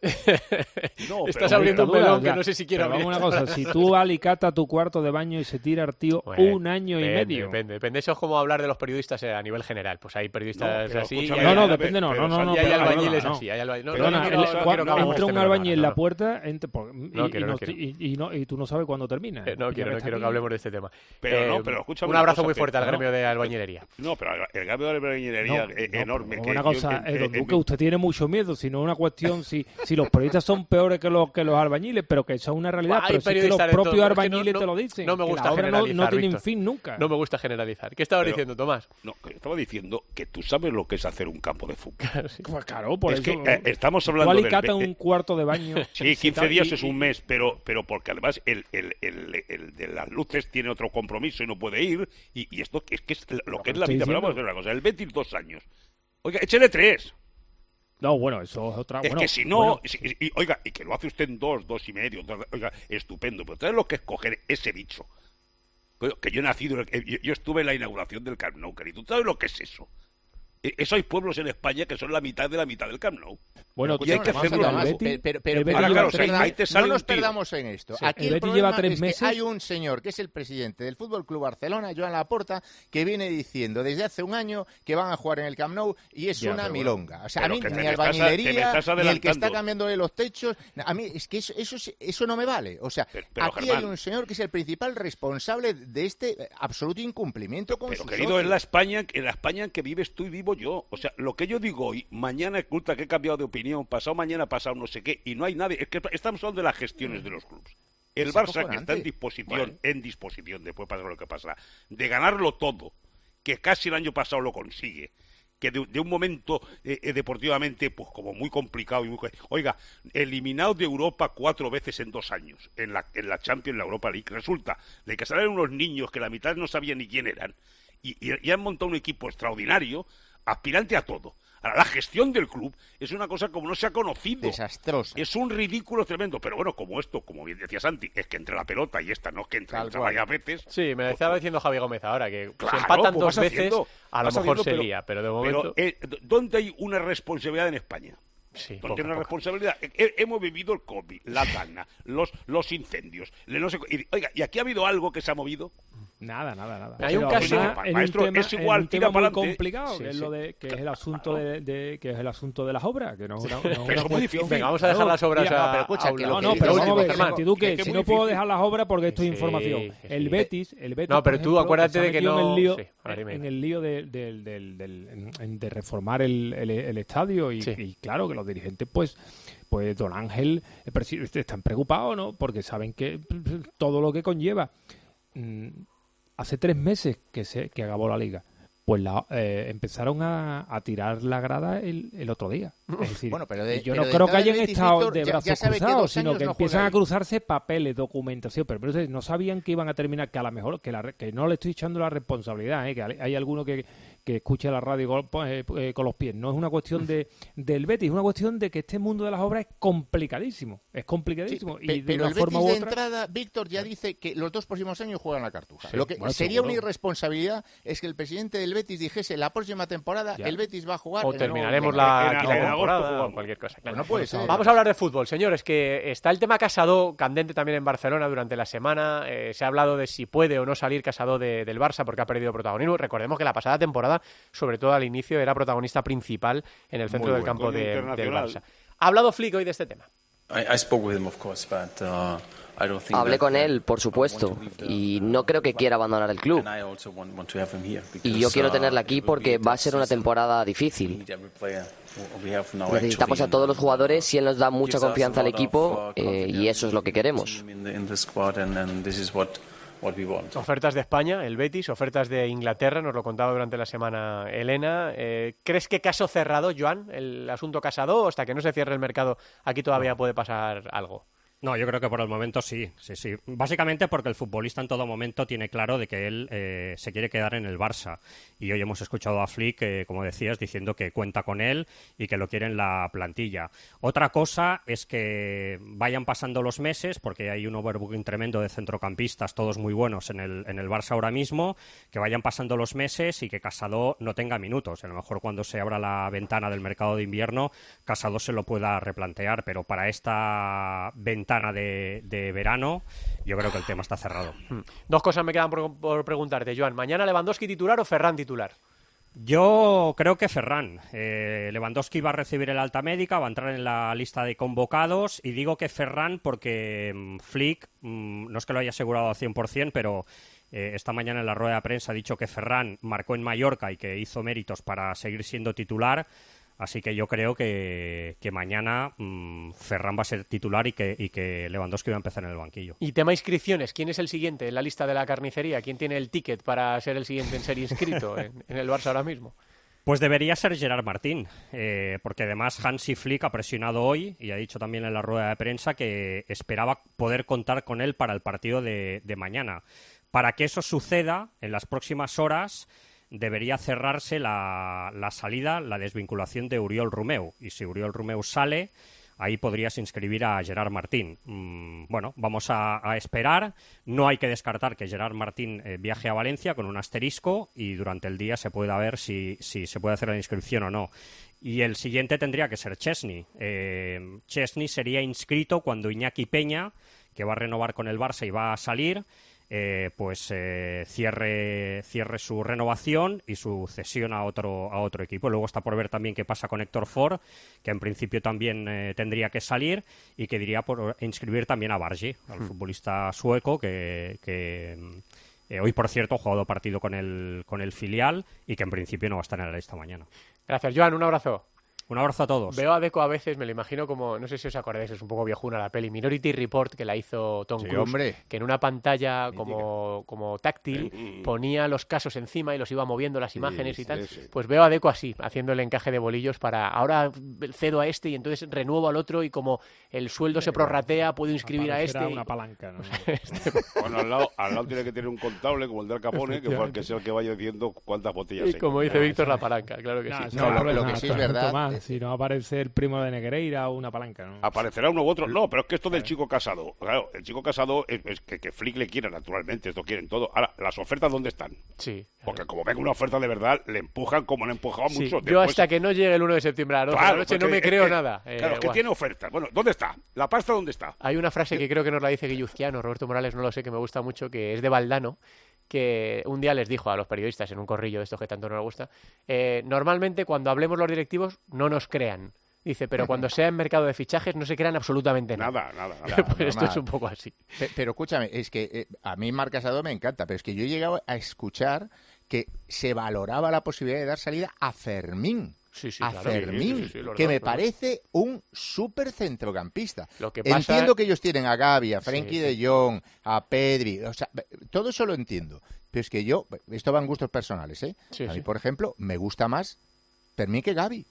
No, Estás pero- abriendo un Dictadura, melón o sea, que no sé si quiero pero abrir. vamos a una cosa, si tú alicata tu cuarto de baño y se tira el tío Bueno, un año y depende, medio. Depende, depende. Eso es como hablar de los periodistas eh, a nivel general. Pues hay periodistas No, pero así y escúchame, hay, No, no, a ver, depende, no, pero no, no, Santi, no. y hay perdona, albañiles perdona, así. Hay albañiles. No, no, Perdona, no el- quiero, no cua- quiero que hablemos de entra este un melón albañil ahora, en la no. puerta entre- por- y, No quiero, y no quiero. y- y no, y tú no sabes cuándo termina. Eh, no Y ya quiero, no está quiero aquí. que hablemos de este tema. Pero Eh, no, pero escúchame un una abrazo cosa, muy pero- fuerte al no, gremio de albañilería. No, pero el cambio de la albañilería No, es no, enorme. pero que una yo- cosa, en- eh, don en- Duque, usted tiene mucho miedo, si no es una cuestión, si, si los periodistas son peores que los, que los albañiles, pero que eso es una realidad, Hay pero si es que los periodistas de todo, propios es que no- albañiles no- te lo dicen, no me que gusta las obras no, no generalizar, tienen Víctor. fin nunca. No me gusta generalizar. ¿Qué estabas Pero- diciendo, Tomás? No, que estaba diciendo que tú sabes lo que es hacer un campo de fútbol. Pues claro, por es eso. que eh, estamos tú hablando del alicatas ve- un cuarto de baño. Sí, quince tal, días y- es un mes, pero pero porque además el, el, el, el de las luces tiene otro compromiso y no puede ir. Y, y esto es que es lo que es la estoy vida. Pero vamos a diciendo. ver una cosa: el Betis dos años. Oiga, échele tres. No, bueno, eso es otra. Es bueno, que si no, bueno, si- y, oiga, y que lo hace usted en dos, dos y medio, dos- oiga, estupendo. Pero ¿sabes lo que es coger ese bicho? Coño, que yo he nacido, en el- yo, yo estuve en la inauguración del Camp Nou, querido. ¿Tú sabes lo que es eso? E- Eso hay pueblos en España que son la mitad de la mitad del Camp Nou. bueno, y hay que Vamos a hacerlo ver, luego. pero, pero, pero- el Betis pero- Ahora, claro, pero- ahí te sale no nos un tío. perdamos en esto. Sí. Aquí El el, Betis problema lleva tres es meses. que hay un señor que es el presidente del Fútbol Club Barcelona, Joan Laporta, que viene diciendo desde hace un año que van a jugar en el Camp Nou y es Ya, una pero bueno. milonga. O sea, a Pero mí que te ni me estás a- te me albañilería, estás ni el que está adelantando. cambiándole los techos, a mí es que eso, eso, eso no me vale. O sea, Pero- pero, aquí Germán. hay un señor que es el principal responsable de este eh, absoluto incumplimiento con Pero sus querido, socios. es la España, en la España en que vives tú y vivo yo. O sea, lo que yo digo hoy, mañana es culpa que he cambiado de opinión, pasado mañana, pasado no sé qué, y no hay nadie. Es que estamos hablando de las gestiones de los clubes. El Es Barça, que acojonante. está en disposición, Bueno. en disposición, después pasa lo que pasa, de ganarlo todo, que casi el año pasado lo consigue, que de, de un momento eh, eh, deportivamente, pues como muy complicado y muy... Oiga, eliminado de Europa cuatro veces en dos años, en la, en la Champions, en la Europa League. Resulta de que salen unos niños que la mitad no sabían ni quién eran, y, y, y han montado un equipo extraordinario, aspirante a todo. Ahora, la gestión del club es una cosa como no se ha conocido. Desastrosa. Es un ridículo tremendo. Pero bueno, como esto, como bien decía Santi, es que entre la pelota y esta no es que entre, Tal entre cual. varias veces. Sí, me estaba diciendo Javi Gómez ahora que Claro, se empatan pues dos vas veces, haciendo, a lo vas mejor haciendo, se pero- lía, pero de momento... Pero, eh, ¿dónde hay una responsabilidad en España? sí, ¿Dónde poca, hay una poca. responsabilidad? He- hemos vivido el COVID, la dana, los, los incendios, le no sé cu- y, oiga, ¿y aquí ha habido algo que se ha movido? Nada, nada, nada. Hay un Pero caso, además, en maestro, un tema, es igual, en un tira tema muy pa'lante. complicado, Sí, que es sí. lo de que es el asunto Claro. de, de- que es el asunto de las obras, que no es una, no es una Pero es muy cuestión- difícil. Venga, vamos a dejar las obras Mira, a, no, pero escucha, a un que lado. lo No, no, que- pero lo vamos a último, ver, Germán, Santi Duque, que es si muy no puedo difícil. dejar las obras porque esto es Sí, información. que sí. El Betis, el Betis, No, pero por tú ejemplo, acuérdate se ha de que metido en no- el lío, sí, ahora dime. en el lío del, del, del, del- en- en- de reformar el, el, el estadio y, Sí. y claro que los dirigentes pues pues don Ángel el presi- están preocupados, ¿no? Porque saben que todo lo que conlleva. Mm, hace tres meses que se que acabó la liga, pues la, eh, empezaron a, a tirar la grada el, el otro día. Es decir, Bueno, pero de- yo pero no de creo que entrada el hayan Betis, estado Víctor, de ya- brazos ya sabe que cruzados, dos sino años que no empiezan juega a ahí. cruzarse papeles, documentación, pero entonces no sabían que iban a terminar, que a lo mejor, que, la, re- que no le estoy echando la responsabilidad, ¿eh? Que hay hay alguno que, que escucha la radio con, eh, eh, con los pies. No es una cuestión de del Betis, es una cuestión de que este mundo de las obras es complicadísimo, es Sí, complicadísimo. pe- y de pero una el forma Betis u de otra... entrada, Víctor ya dice que los dos próximos años juegan la Cartuja. Sí, Lo que bueno, sería seguro. una irresponsabilidad es que el presidente del Betis dijese la próxima temporada Ya. el Betis va a jugar O en el nuevo terminaremos Mundial. la En- en quinta agosto temporada o jugamos. cualquier cosa. Claro. No puede ser. Vamos a hablar de fútbol, señores, que está el tema Casado candente también en Barcelona durante la semana. Eh, se ha hablado de si puede o no salir Casado de- del Barça porque ha perdido protagonismo. Recordemos que la pasada temporada, sobre todo al inicio, era protagonista principal en el centro Muy del buen campo coño de- del internacional. Barça. Ha hablado Flick hoy de este tema. Hablé con él, por supuesto, y no creo que quiera abandonar el club. Y yo quiero tenerle aquí porque va a ser una temporada difícil. Necesitamos a todos los jugadores y él nos da mucha confianza al equipo eh, y eso es lo que queremos. Ofertas de España, el Betis, ofertas de Inglaterra, nos lo contaba durante la semana Elena. Eh, ¿Crees que caso cerrado, Joan, el asunto Casado, o hasta que no se cierre el mercado aquí todavía puede pasar algo? No, yo creo que por el momento sí, sí, sí. Básicamente porque el futbolista en todo momento tiene claro de que él eh, se quiere quedar en el Barça. Y hoy hemos escuchado a Flick, eh, como decías, diciendo que cuenta con él y que lo quiere en la plantilla. Otra cosa es que vayan pasando los meses, porque hay un overbooking tremendo de centrocampistas, todos muy buenos en el, en el Barça ahora mismo, que vayan pasando los meses y que Casado no tenga minutos. A lo mejor cuando se abra la ventana del mercado de invierno, Casado se lo pueda replantear, pero para esta ventana De, de verano, yo creo que el tema está cerrado. Dos cosas me quedan por, por preguntarte, Joan. ¿Mañana Lewandowski titular o Ferran titular? Yo creo que Ferran. Eh, Lewandowski va a recibir el alta médica, va a entrar en la lista de convocados y digo que Ferran porque mmm, Flick, mmm, no es que lo haya asegurado al cien por ciento, pero eh, esta mañana en la rueda de prensa ha dicho que Ferran marcó en Mallorca y que hizo méritos para seguir siendo titular. Así que yo creo que, que mañana mmm, Ferran va a ser titular y que, y que Lewandowski va a empezar en el banquillo. Y tema inscripciones, ¿quién es el siguiente en la lista de la carnicería? ¿Quién tiene el ticket para ser el siguiente en ser inscrito en, en el Barça ahora mismo? Pues debería ser Gerard Martín, eh, porque además Hansi Flick ha presionado hoy y ha dicho también en la rueda de prensa que esperaba poder contar con él para el partido de, de mañana. Para que eso suceda, en las próximas horas debería cerrarse la, la salida, la desvinculación de Oriol Romeu. Y si Oriol Romeu sale, ahí podrías inscribir a Gerard Martín. Mm, bueno, vamos a, a esperar. No hay que descartar que Gerard Martín eh, viaje a Valencia con un asterisco y durante el día se pueda ver si, si se puede hacer la inscripción o no. Y el siguiente tendría que ser Chesney. Eh, Chesney sería inscrito cuando Iñaki Peña, que va a renovar con el Barça y va a salir, Eh, pues eh, cierre cierre su renovación y su cesión a otro a otro equipo. Luego está por ver también qué pasa con Héctor Ford, que en principio también eh, tendría que salir y que diría por inscribir también a Bargi, al Hmm. futbolista sueco que, que eh, hoy por cierto ha jugado partido con el con el filial y que en principio no va a estar en la lista mañana. Gracias, Joan, un abrazo. Un abrazo a todos. Veo a Deco a veces, me lo imagino como, no sé si os acordáis, es un poco viejuna la peli, Minority Report, que la hizo Tom Sí, Cruise, hombre. que en una pantalla como, como táctil ponía los casos encima y los iba moviendo las imágenes Sí, y tal. sí, sí. Pues veo a Deco así, haciendo el encaje de bolillos para ahora cedo a este y entonces renuevo al otro y como el sueldo se prorratea puedo inscribir a este. Aparecerá y- una palanca, ¿no? Bueno, al lado, al lado tiene que tener un contable como el del Capone, que fue el que sea el que vaya diciendo cuántas botellas Y hay. como dice No, Víctor, la palanca, claro que Nah, sí. eso No, hay lo- problema, lo que sí es tanto verdad más, es- si no aparece el primo de Negreira o una palanca, ¿no? Aparecerá uno u otro. No, pero es que esto del chico casado, claro, el chico casado es, es que, que Flick le quiera naturalmente, esto quieren todo. Ahora, ¿las ofertas dónde están? Sí. Porque como ven una oferta de verdad, le empujan como le han empujado Sí, mucho. yo hasta que no llegue el uno de septiembre a las doce de la Claro, noche no porque me es creo que- nada. Eh, Claro, que guau. tiene ofertas. Bueno, ¿dónde está? ¿La pasta dónde está? Hay una frase que creo que nos la dice Guilluzquiano, Roberto Morales, no lo sé, que me gusta mucho, que es de Valdano, que un día les dijo a los periodistas en un corrillo de estos que tanto nos gusta, eh, normalmente cuando hablemos los directivos no nos crean. Dice, pero cuando sea en mercado de fichajes no se crean absolutamente nada. Nada, nada, nada. Pues no, esto nada. es un poco así. Pe- Pero escúchame, es que eh, a mí Marc Casado me encanta, pero es que yo he llegado a escuchar que se valoraba la posibilidad de dar salida a Fermín. Sí, sí, a claro. Fermín, Sí, sí, sí, los que dos, me los dos. parece un súper centrocampista. Lo que pasa- Entiendo que ellos tienen a Gavi, a Frenkie Sí, de sí. Jong, a Pedri, o sea, todo eso lo entiendo. Pero es que yo, esto va en gustos personales, ¿eh? Sí, a mí, sí. por ejemplo, me gusta más Fermín que Gavi.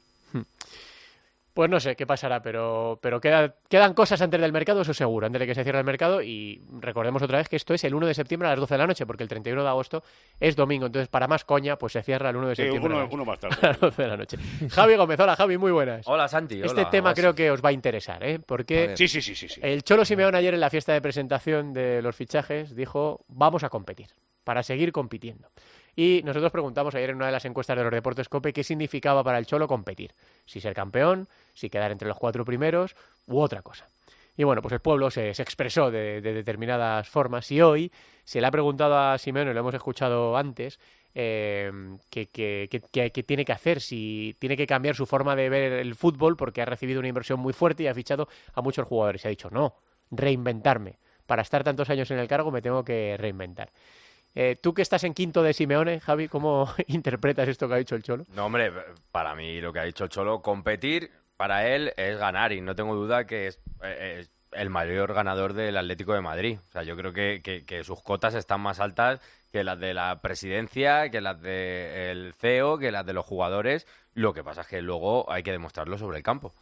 Pues no sé qué pasará, pero, pero queda, quedan cosas antes del mercado, eso seguro, antes de que se cierre el mercado. Y recordemos otra vez que esto es el uno de septiembre a las doce de la noche, porque el treinta y uno de agosto es domingo. Entonces, para más coña, pues se cierra el uno de Sí, septiembre uno- a las- uno más tarde. a las doce de la noche. Javi Gómez, hola Javi, muy buenas. Hola Santi, Este hola, tema Guasi. creo que os va a interesar, ¿eh? Porque Sí, sí, sí, sí, sí. el Cholo Simeone ayer en la fiesta de presentación de los fichajes dijo, vamos a competir, para seguir compitiendo. Y nosotros preguntamos ayer en una de las encuestas de los Deportes COPE qué significaba para el Cholo competir. Si ser campeón, si quedar entre los cuatro primeros u otra cosa. Y bueno, pues el pueblo se, se expresó de, de determinadas formas y hoy se le ha preguntado a Simeone, lo hemos escuchado antes, eh, que, que, que, que- que tiene que hacer, si tiene que cambiar su forma de ver el fútbol porque ha recibido una inversión muy fuerte y ha fichado a muchos jugadores. Y ha dicho, no, reinventarme. Para estar tantos años en el cargo me tengo que reinventar. Eh, tú que estás en quinto de Simeone, Javi, ¿cómo interpretas esto que ha dicho el Cholo? No, hombre, para mí lo que ha dicho el Cholo, competir para él es ganar y no tengo duda que es, eh, es el mayor ganador del Atlético de Madrid. O sea, yo creo que, que- que sus cotas están más altas que las de la presidencia, que las del C E O, que las de los jugadores. Lo que pasa es que luego hay que demostrarlo sobre el campo.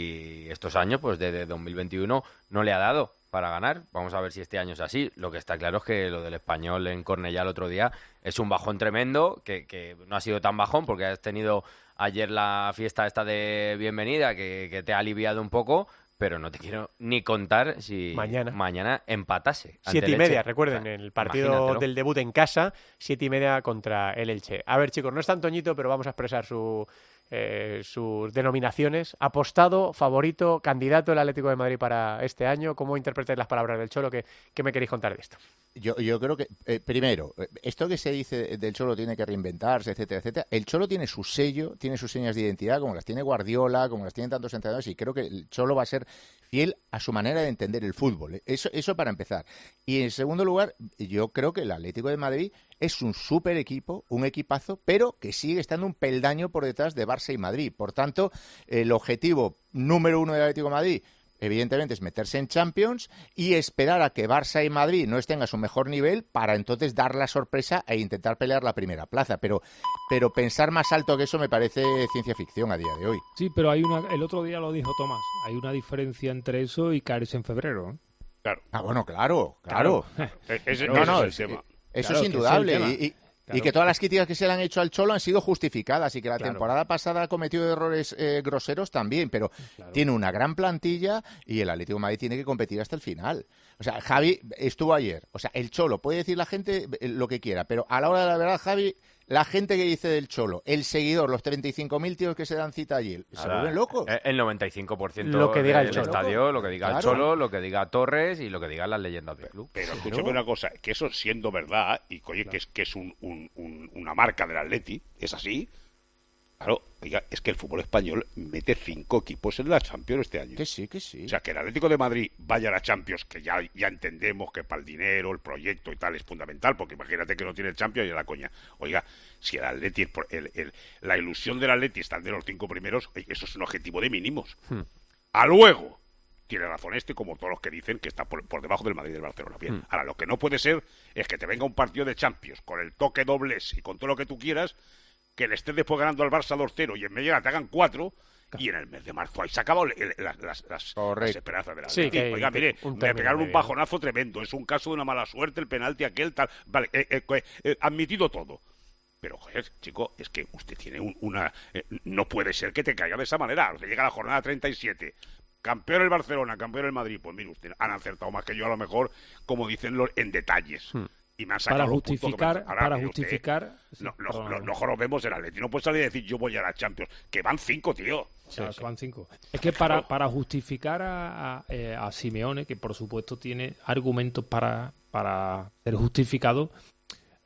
Y estos años, pues desde dos mil veintiuno, no le ha dado para ganar. Vamos a ver si este año es así. Lo que está claro es que lo del Español en Cornellá el otro día es un bajón tremendo, que, que no ha sido tan bajón porque has tenido ayer la fiesta esta de bienvenida que, que te ha aliviado un poco, pero no te quiero ni contar si Mañana. mañana empatase. ante Siete y el media, Elche. recuerden, O sea, el partido imagínatelo. del debut en casa, siete y media contra el Elche. A ver, chicos, no es tan Toñito, pero vamos a expresar su, eh, sus denominaciones. Apostado, favorito, candidato el Atlético de Madrid para este año. ¿Cómo interpretáis las palabras del Cholo? ¿Qué, qué me queréis contar de esto? Yo, yo creo que, eh, primero, eh, esto que se dice del Cholo tiene que reinventarse, etcétera, etcétera, el Cholo tiene su sello, tiene sus señas de identidad, como las tiene Guardiola, como las tienen tantos entrenadores, y creo que el Cholo va a ser fiel a su manera de entender el fútbol. ¿eh? Eso, eso para empezar. Y en segundo lugar, yo creo que el Atlético de Madrid es un súper equipo, un equipazo, pero que sigue estando un peldaño por detrás de Barça y Madrid. Por tanto, el objetivo número uno del Atlético de Madrid, evidentemente, es meterse en Champions y esperar a que Barça y Madrid no estén a su mejor nivel para entonces dar la sorpresa e intentar pelear la primera plaza. Pero, pero pensar más alto que eso me parece ciencia ficción a día de hoy. Sí, pero hay una, el otro día lo dijo Tomás, hay una diferencia entre eso y caerse en febrero. ¿eh? Claro. Ah, bueno, claro, claro. Eh, ese- No, ese no, es el es- tema. Eso Claro, es que indudable. es el tema. y, y- Claro. y que todas las críticas que se le han hecho al Cholo han sido justificadas y que la Claro. temporada pasada ha cometido errores eh, groseros también, pero Claro. tiene una gran plantilla y el Atlético de Madrid tiene que competir hasta el final. O sea, Javi estuvo ayer. O sea, el Cholo, puede decir la gente eh, lo que quiera, pero a la hora de la verdad, Javi, la gente que dice del Cholo, el seguidor, los treinta y cinco mil tíos que se dan cita allí, se Nada, vuelven locos. eh, El noventa y cinco por ciento Lo que diga el del Cholo. estadio, lo que diga Claro. el Cholo, lo que diga Torres y lo que digan las leyendas del club. Pero escúchame una cosa, que eso siendo verdad, y oye, que es, que es un, un- un- una marca del Atleti, es así, claro, oiga, es que el fútbol español mete cinco equipos en la Champions este año. Que sí, que sí. O sea, que el Atlético de Madrid vaya a la Champions, que ya, ya entendemos que para el dinero, el proyecto y tal es fundamental, porque imagínate que no tiene el Champions y la coña. Oiga, si el Atleti, es por- el- el- la ilusión del Atleti está de los cinco primeros, oye, eso es un objetivo de mínimos. A luego, tiene razón este, como todos los que dicen que está por, por debajo del Madrid y del Barcelona. Bien, ahora lo que no puede ser es que te venga un partido de Champions con el toque dobles y con todo lo que tú quieras, que le estés después ganando al Barça dos cero y en media te hagan cuatro, y en el mes de marzo ahí se acabó el- el- las, las, las, las esperanzas de la Sí, que- Oiga, que mire, un me término pegaron un medio. bajonazo tremendo, es un caso de una mala suerte, el penalti aquel, tal, vale, eh, eh, eh, eh, admitido todo. Pero, joder, chico, es que usted tiene un- una... eh, no puede ser que te caiga de esa manera. Usted llega a la jornada treinta y siete, campeón el Barcelona, campeón el Madrid. Pues mire, usted han acertado más que yo a lo mejor, como dicen los, en detalles. Y me han sacado Para los puntos que me- justificar, Ahora, para mire usted, justificar, sí, no, los, perdona. los, los jorobemos del Atleti. No puede salir y decir yo voy a la Champions. Que van cinco, tío. Claro, que van cinco. Es que para, para justificar a, a, eh, a Simeone, que por supuesto tiene argumentos para, para ser justificado,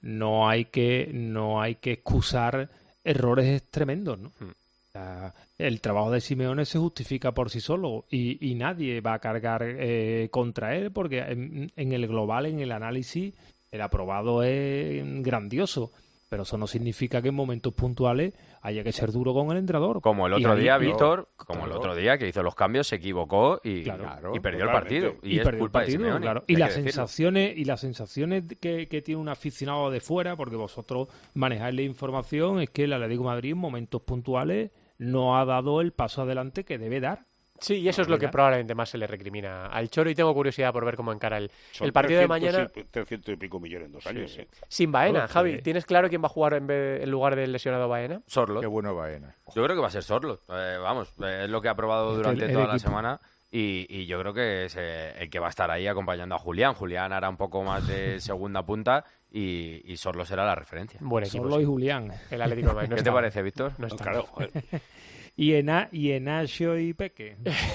no hay que, no hay que excusar errores tremendos, ¿no? Hmm. O sea, el trabajo de Simeone se justifica por sí solo y, y nadie va a cargar eh, contra él porque en, en el global, en el análisis, el aprobado es grandioso. Pero eso no significa que en momentos puntuales haya que ser duro con el entrenador. Como el Y otro ahí- día, y- Víctor, claro. como el otro día que hizo los cambios, se equivocó y, Claro. y perdió el partido. Y, Y es perdió el culpa partido, de Simeone. claro. hay Y que las decirlo. sensaciones, y las sensaciones que, que tiene un aficionado de fuera, porque vosotros manejáis la información, es que el Atlético de Madrid en momentos puntuales no ha dado el paso adelante que debe dar. Sí, y eso es lo que probablemente más se le recrimina al Cholo y tengo curiosidad por ver cómo encara el, Son el partido de trescientos mañana. y- trescientos y pico millones en dos años. Sí. ¿eh? Sin Baena, Joder. Javi, ¿tienes claro quién va a jugar en, vez- en lugar del lesionado Baena? Sorloth. Qué bueno Baena. Yo creo que va a ser Sorloth. Eh, vamos, eh, es lo que ha probado El- durante el toda la equipo. semana y, y yo creo que es eh, el que va a estar ahí acompañando a Julián. Julián hará un poco más de segunda punta y, y Sorloth será la referencia. Buen equipo. Sorloth y Julián. El Atlético de Madrid no ¿Qué está te mal. parece, Víctor? No está Claro, mal. joder. Y Ena, y Enacio y Peque.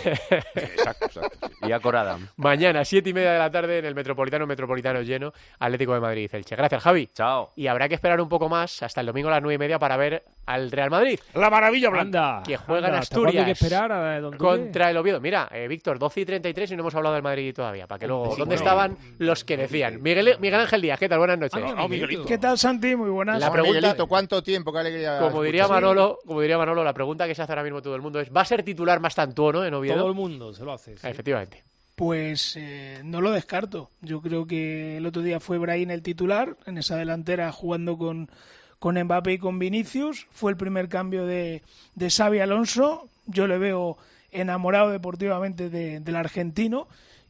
Exacto, exacto. sí. Y a Coradam. Mañana, siete y media de la tarde, en el Metropolitano, Metropolitano lleno, Atlético de Madrid Elche. Gracias, Javi. Chao. Y habrá que esperar un poco más hasta el domingo a las nueve y media para ver al Real Madrid, La maravilla blanca. Anda, que juega en anda, ¿hasta cuándo Asturias hay que esperar a don Duque? contra el Oviedo. Mira, eh, Víctor, doce y treinta y tres y no hemos hablado del Madrid todavía, para que luego... Sí, ¿Dónde bueno. estaban los que decían? Miguel, Miguel Ángel Díaz, ¿qué tal? Buenas noches. Anda, No, Miguelito. ¿Qué tal, Santi? Muy buenas. La Hombre, pregunta- Miguelito, ¿cuánto tiempo? Qué alegría. Como diría escuchar. Manolo, como diría Manolo, la pregunta que se hace ahora mismo todo el mundo es: ¿va a ser titular Mastantuono en Oviedo? Todo el mundo se lo hace. sí. Efectivamente. Pues eh, no lo descarto. Yo creo que el otro día fue Brahim el titular en esa delantera jugando con, con Mbappé y con Vinicius. Fue el primer cambio de, de Xavi Alonso. Yo le veo enamorado deportivamente de- del argentino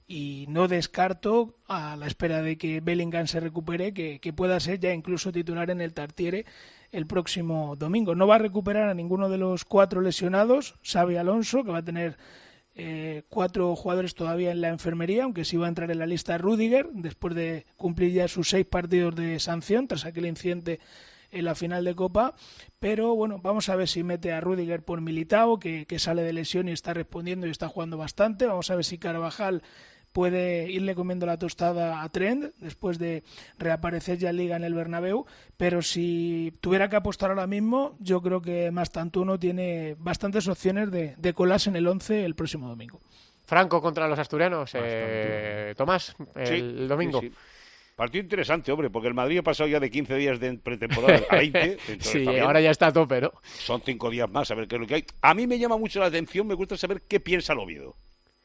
y no descarto, a la espera de que Bellingham se recupere, que, que pueda ser ya incluso titular en el Tartiere el próximo domingo. No va a recuperar a ninguno de los cuatro lesionados, Xavi Alonso, que va a tener eh, cuatro jugadores todavía en la enfermería, aunque sí va a entrar en la lista Rüdiger, después de cumplir ya sus seis partidos de sanción tras aquel incidente en la final de Copa. Pero bueno, vamos a ver si mete a Rüdiger por Militao, que, que sale de lesión y está respondiendo y está jugando bastante. Vamos a ver si Carvajal puede irle comiendo la tostada a Trent después de reaparecer ya en Liga en el Bernabéu, pero si tuviera que apostar ahora mismo, yo creo que Mastantuono tiene bastantes opciones de, de colarse en el once el próximo domingo. Franco contra los asturianos. Eh, Tomás, el Sí, domingo. sí, sí. Partido interesante, hombre, porque el Madrid ha pasado ya de quince días de pretemporada a veinte. entonces Sí, también ahora ya está a tope, ¿no? son cinco días más, a ver qué es lo que hay. A mí me llama mucho la atención, me gusta saber qué piensa el Oviedo.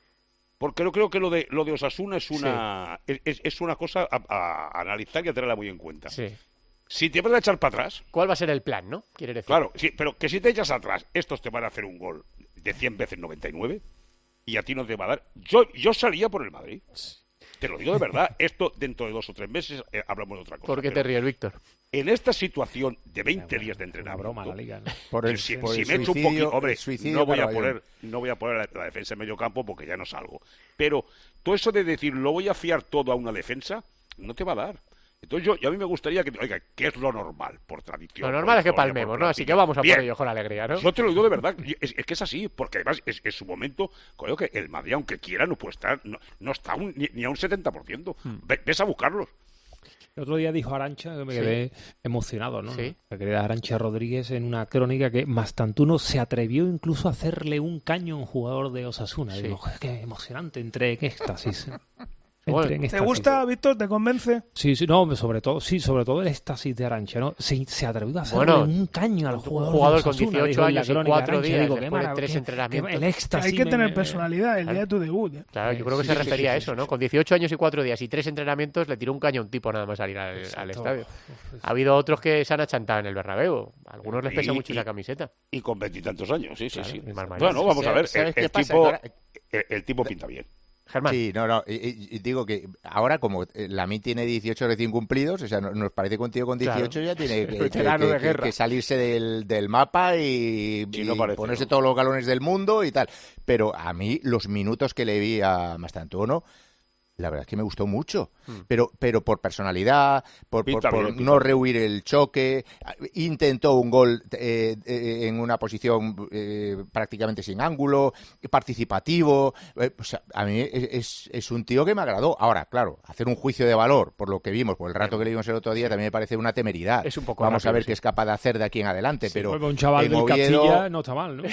Porque yo creo que lo de lo de Osasuna es una es, es- es una cosa a, a analizar y a tenerla muy en cuenta. Sí. Si te vas a echar para atrás, ¿Cuál va a ser el plan, no? Quiere decir. claro, sí, pero que si te echas atrás, estos te van a hacer un gol de cien veces noventa y nueve y a ti no te va a dar. Yo yo salía por el Madrid. Te lo digo de verdad, esto dentro de dos o tres meses eh, hablamos de otra cosa. ¿Por qué te pero ríes, Víctor? en esta situación de veinte días de Una entrenamiento, broma la liga, ¿no? Por el, si, por si el me echo un suicidio, poquito, hombre, el suicidio no voy a Caraballón. poner, no voy a poner la, la defensa en medio campo porque ya no salgo. Pero todo eso de decir lo voy a fiar todo a una defensa, no te va a dar. Entonces yo, y a mí me gustaría que, oiga, ¿qué es lo normal por tradición? Lo por normal es que historia, por palmemos, ¿no? Así plantilla? que vamos a Bien. por ello con alegría, ¿no? Yo te lo digo de verdad, es, es que es así, porque además es, es su momento, creo que el Madrid, aunque quiera, no puede estar, no, no está un- ni, ni a un setenta por ciento. Hmm. Ve- Ves a buscarlos. El otro día dijo Arancha, que me Sí. quedé emocionado, ¿no? Sí. La querida Arancha Rodríguez en una crónica que Mastantuono se atrevió incluso a hacerle un caño a un jugador de Osasuna. Sí. Digo, "Joder, qué emocionante, entré en éxtasis. Bueno, Entré en ¿Te éxtasis". gusta, Víctor? ¿Te convence? Sí, sí, no, sobre todo, sí, sobre todo el éxtasis de Arancha, ¿no? Se, se atrevió a hacerle Bueno, un caño al un jugador, jugador de con Osasuna, dieciocho dijo en la años y crónica cuatro Arancha, días digo, qué después de marav- tres qué- entrenamientos. qué- el éxtasis Hay que me- tener me- personalidad el Claro. día de tu debut. ¿eh? Claro, yo creo que Sí, se sí, refería sí, a sí, eso, sí, ¿no? sí. Con dieciocho años y cuatro días y tres entrenamientos le tiró un caño a un tipo nada más salir al, al Exacto. estadio. Uf, Ha habido otros que se han achantado en el Bernabéu. A algunos les pesa Y- mucho y- esa camiseta. Y con veintitantos años, sí, sí, Claro, sí. y más mayores. Bueno, vamos a ver, el, ¿Sabes qué el pasa? tipo, Que ahora- el, el tipo pinta bien. Germán. Sí, no, no. Y, y- y digo que ahora, como eh, Lamine tiene dieciocho recién cumplidos, o sea, no- nos parece contigo con Claro. dieciocho ya tiene que, que- Veterano que- de que- guerra. que salirse del, del mapa y, Sí, y no parece, ponerse ¿no? todos los galones del mundo y tal. Pero a mí, los minutos que le vi a Mastantuono, La verdad es que me gustó mucho, mm. pero pero por personalidad, por, por, por bien, no rehuir el choque, intentó un gol eh, eh, en una posición eh, prácticamente sin ángulo, participativo, eh, o sea, a mí es, es un tío que me agradó. Ahora, claro, hacer un juicio de valor por lo que vimos, por el rato que le vimos el otro día, también me parece una temeridad. Es un poco Vamos rápido, a ver sí. qué es capaz de hacer de aquí en adelante, Sí, pero un chaval en del Oviedo... Castilla no está mal, ¿no?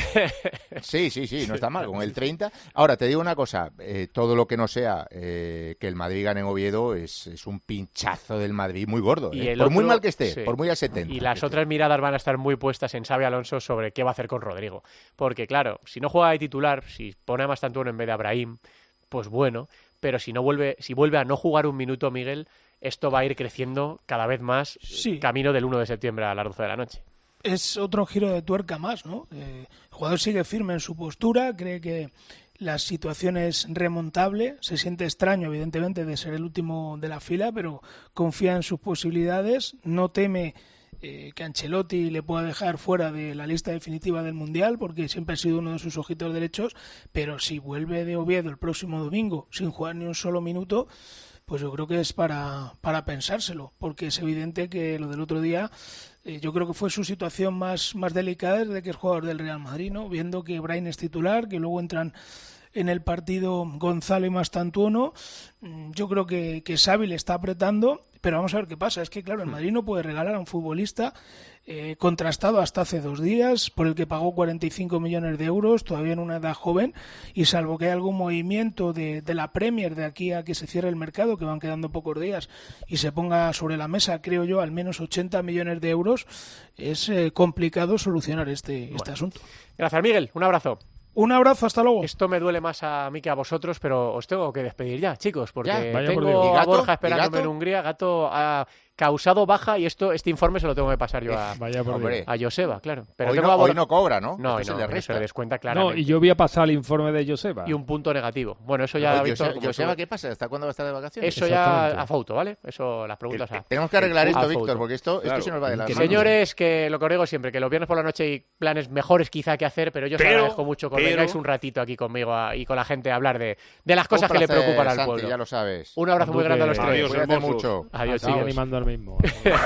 Sí, sí, sí, no está mal, con el treinta. Ahora, te digo una cosa, eh, todo lo que no sea eh, que el Madrid gane en Oviedo es, es un pinchazo del Madrid muy gordo, Y eh, el por muy otro- mal que esté, sí. por muy a setenta. Y las que esté. otras miradas van a estar muy puestas en Xabi Alonso sobre qué va a hacer con Rodrigo. Porque, claro, si no juega de titular, si pone a Mastantuono en vez de a Brahim, pues bueno. Pero si no vuelve, si vuelve a no jugar un minuto, Miguel, esto va a ir creciendo cada vez más Sí. camino del uno de septiembre a las doce de la noche. Es otro giro de tuerca más, ¿no? Eh, el jugador sigue firme en su postura, cree que la situación es remontable, se siente extraño, evidentemente, de ser el último de la fila, pero confía en sus posibilidades, no teme eh, que Ancelotti le pueda dejar fuera de la lista definitiva del Mundial, porque siempre ha sido uno de sus ojitos derechos, pero si vuelve de Oviedo el próximo domingo sin jugar ni un solo minuto, pues yo creo que es para, para pensárselo, porque es evidente que lo del otro día, eh, yo creo que fue su situación más, más delicada desde que es jugador del Real Madrid, ¿no? Viendo que Brahim es titular, que luego entran en el partido Gonzalo y Mastantuono, mm, yo creo que, que Xavi le está apretando, pero vamos a ver qué pasa. Es que, claro, el Madrid no puede regalar a un futbolista eh, contrastado hasta hace dos días, por el que pagó cuarenta y cinco millones de euros, todavía en una edad joven, y salvo que haya algún movimiento de, de la Premier de aquí a que se cierre el mercado, que van quedando pocos días, y se ponga sobre la mesa, creo yo, al menos ochenta millones de euros, es eh, complicado solucionar este, este Bueno. asunto. Gracias, Miguel. Un abrazo. Un abrazo, hasta luego. Esto me duele más a mí que a vosotros, pero os tengo que despedir ya, chicos, porque Ya, vaya por Dios. tengo ¿Y a Gato? Borja ¿Y esperándome Gato? en Hungría. Gato ha causado baja y esto este informe se lo tengo que pasar yo a, Vaya por Hombre, Dios. a Joseba, claro. Pero hoy, tengo no, a hoy Borja... no cobra, ¿no? No, Esto y no, se le pero se resta. le descuenta No, claramente. y yo voy a pasar el informe de Joseba. Y un punto negativo. Bueno, eso ya, Oye, Víctor, Jose- como Joseba, tú- ¿qué pasa? ¿Hasta cuándo va a estar de vacaciones? Eso ya Exactamente. a foto, ¿vale? Eso, las preguntas a... Tenemos que arreglar a esto, foto. Víctor, porque esto, Claro. esto se nos va de las Que manos. Señores, que lo que os digo siempre, que los viernes por la noche hay planes mejores quizá que hacer, pero yo os Pero- agradezco mucho que os pero- vengáis un ratito aquí conmigo a- y con la gente a hablar de, de las cosas Un que le placer, preocupan al Santi, pueblo. ya lo sabes. Un abrazo muy grande a los Adiós, tres. Adiós, Cuídate hermosos. mucho. Adiós, Sigue chicos. animando al mismo.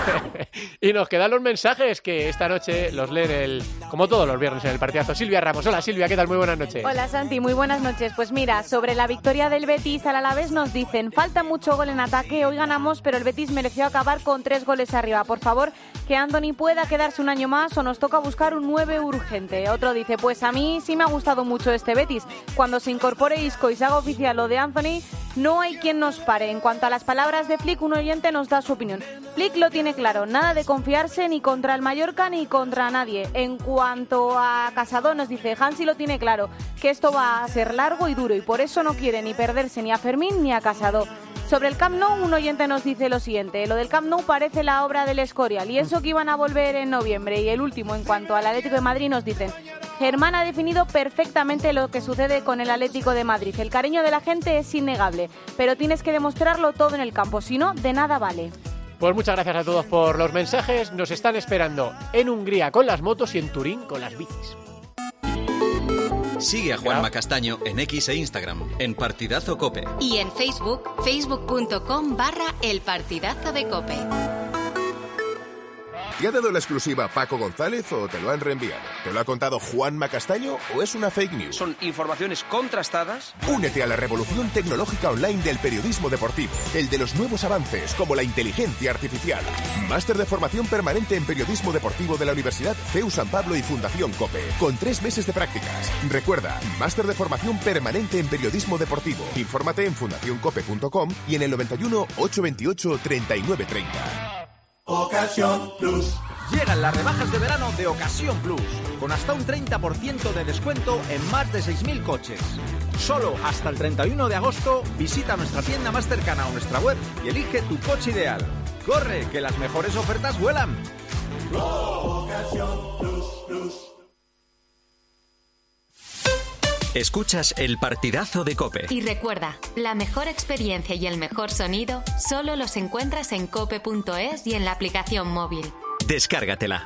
Y nos quedan los mensajes que esta noche los leen el, como todos los viernes en el partidazo. Silvia Ramos. Hola Silvia, ¿qué tal? Muy buenas noches. Hola Santi, muy buenas noches. Pues mira, sobre la victoria del Betis al Alavés nos dicen, falta mucho gol en ataque, hoy ganamos, pero el Betis mereció acabar con tres goles arriba. Por favor, que Anthony pueda quedarse un año más o nos toca buscar un nueve urgente. Otro dice, pues a mí sí me ha gustado mucho este Betis. Cuando se incorpore Isco y se haga oficial lo de Anthony, no hay quien nos pare. En cuanto a las palabras de Flick, un oyente nos da su opinión. Flick lo tiene claro, nada de confiarse ni contra el Mallorca ni contra nadie. En cuanto a Casado, nos dice, Hansi lo tiene claro, que esto va a ser largo y duro y por eso no quiere ni perderse ni a Fermín ni a Casado. Sobre el Camp Nou, un oyente nos dice lo siguiente, lo del Camp Nou parece la obra del Escorial y eso que iban a volver en noviembre. Y el último, en cuanto al Atlético de Madrid, nos dicen, Germán ha definido perfectamente lo que sucede con el Atlético de Madrid. El cariño de la gente es innegable, pero tienes que demostrarlo todo en el campo, si no, de nada vale. Pues muchas gracias a todos por los mensajes. Nos están esperando en Hungría con las motos y en Turín con las bicis. Sigue a Juanma Castaño en X e Instagram, en Partidazo Cope. Y en Facebook, facebook.com barra el partidazo de COPE. ¿Te ha dado la exclusiva Paco González o te lo han reenviado? ¿Te lo ha contado Juanma Castaño o es una fake news? Son informaciones contrastadas. Únete a la revolución tecnológica online del periodismo deportivo, el de los nuevos avances como la inteligencia artificial. Máster de formación permanente en periodismo deportivo de la Universidad C E U San Pablo y Fundación COPE, con tres meses de prácticas. Recuerda, máster de formación permanente en periodismo deportivo. Infórmate en fundación cope punto com y en el noventa y uno, ochocientos veintiocho, treinta y nueve treinta. Ocasión Plus. Llegan las rebajas de verano de Ocasión Plus, con hasta un treinta por ciento de descuento en más de seis mil coches. Solo hasta el treinta y uno de agosto visita nuestra tienda más cercana o nuestra web y elige tu coche ideal. ¡Corre, que las mejores ofertas vuelan! Ocasión Plus Plus. Escuchas el partidazo de COPE. Y recuerda, la mejor experiencia y el mejor sonido solo los encuentras en cope punto es y en la aplicación móvil. Descárgatela.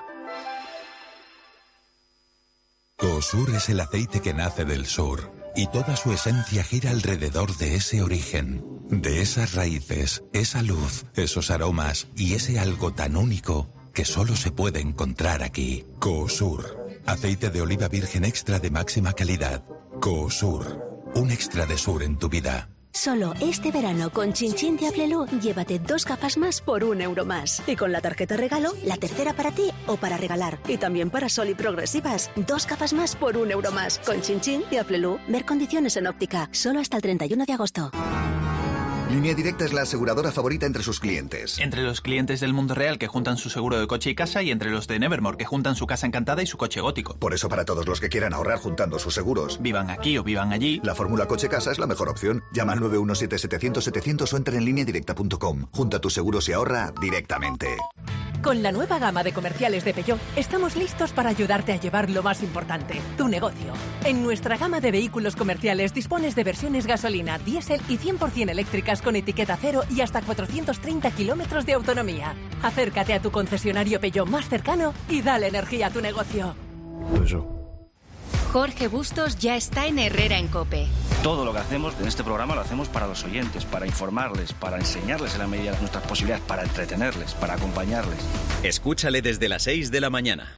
Cosur es el aceite que nace del sur y toda su esencia gira alrededor de ese origen. De esas raíces, esa luz, esos aromas y ese algo tan único que solo se puede encontrar aquí. Coosur. Aceite de oliva virgen extra de máxima calidad. Coosur. Un extra de sur en tu vida. Solo este verano con Chin Chin de Aflelu, llévate dos gafas más por un euro más. Y con la tarjeta regalo, la tercera para ti o para regalar. Y también para Sol y Progresivas, dos gafas más por un euro más. Con Chin Chin de Aflelu, ver condiciones en óptica. Solo hasta el treinta y uno de agosto. Línea Directa es la aseguradora favorita entre sus clientes. Entre los clientes del mundo real que juntan su seguro de coche y casa y entre los de Nevermore que juntan su casa encantada y su coche gótico. Por eso para todos los que quieran ahorrar juntando sus seguros, vivan aquí o vivan allí, la fórmula coche-casa es la mejor opción. Llama al nueve uno siete setecientos setecientos o entra en línea directa punto com. Junta tus seguros y ahorra directamente. Con la nueva gama de comerciales de Peugeot, estamos listos para ayudarte a llevar lo más importante, tu negocio. En nuestra gama de vehículos comerciales dispones de versiones gasolina, diésel y cien por ciento eléctricas con etiqueta cero y hasta cuatrocientos treinta kilómetros de autonomía. Acércate a tu concesionario Peugeot más cercano y dale energía a tu negocio. Jorge Bustos ya está en Herrera en COPE. Todo lo que hacemos en este programa lo hacemos para los oyentes, para informarles, para enseñarles en la medida de nuestras posibilidades, para entretenerles, para acompañarles. Escúchale desde las seis de la mañana.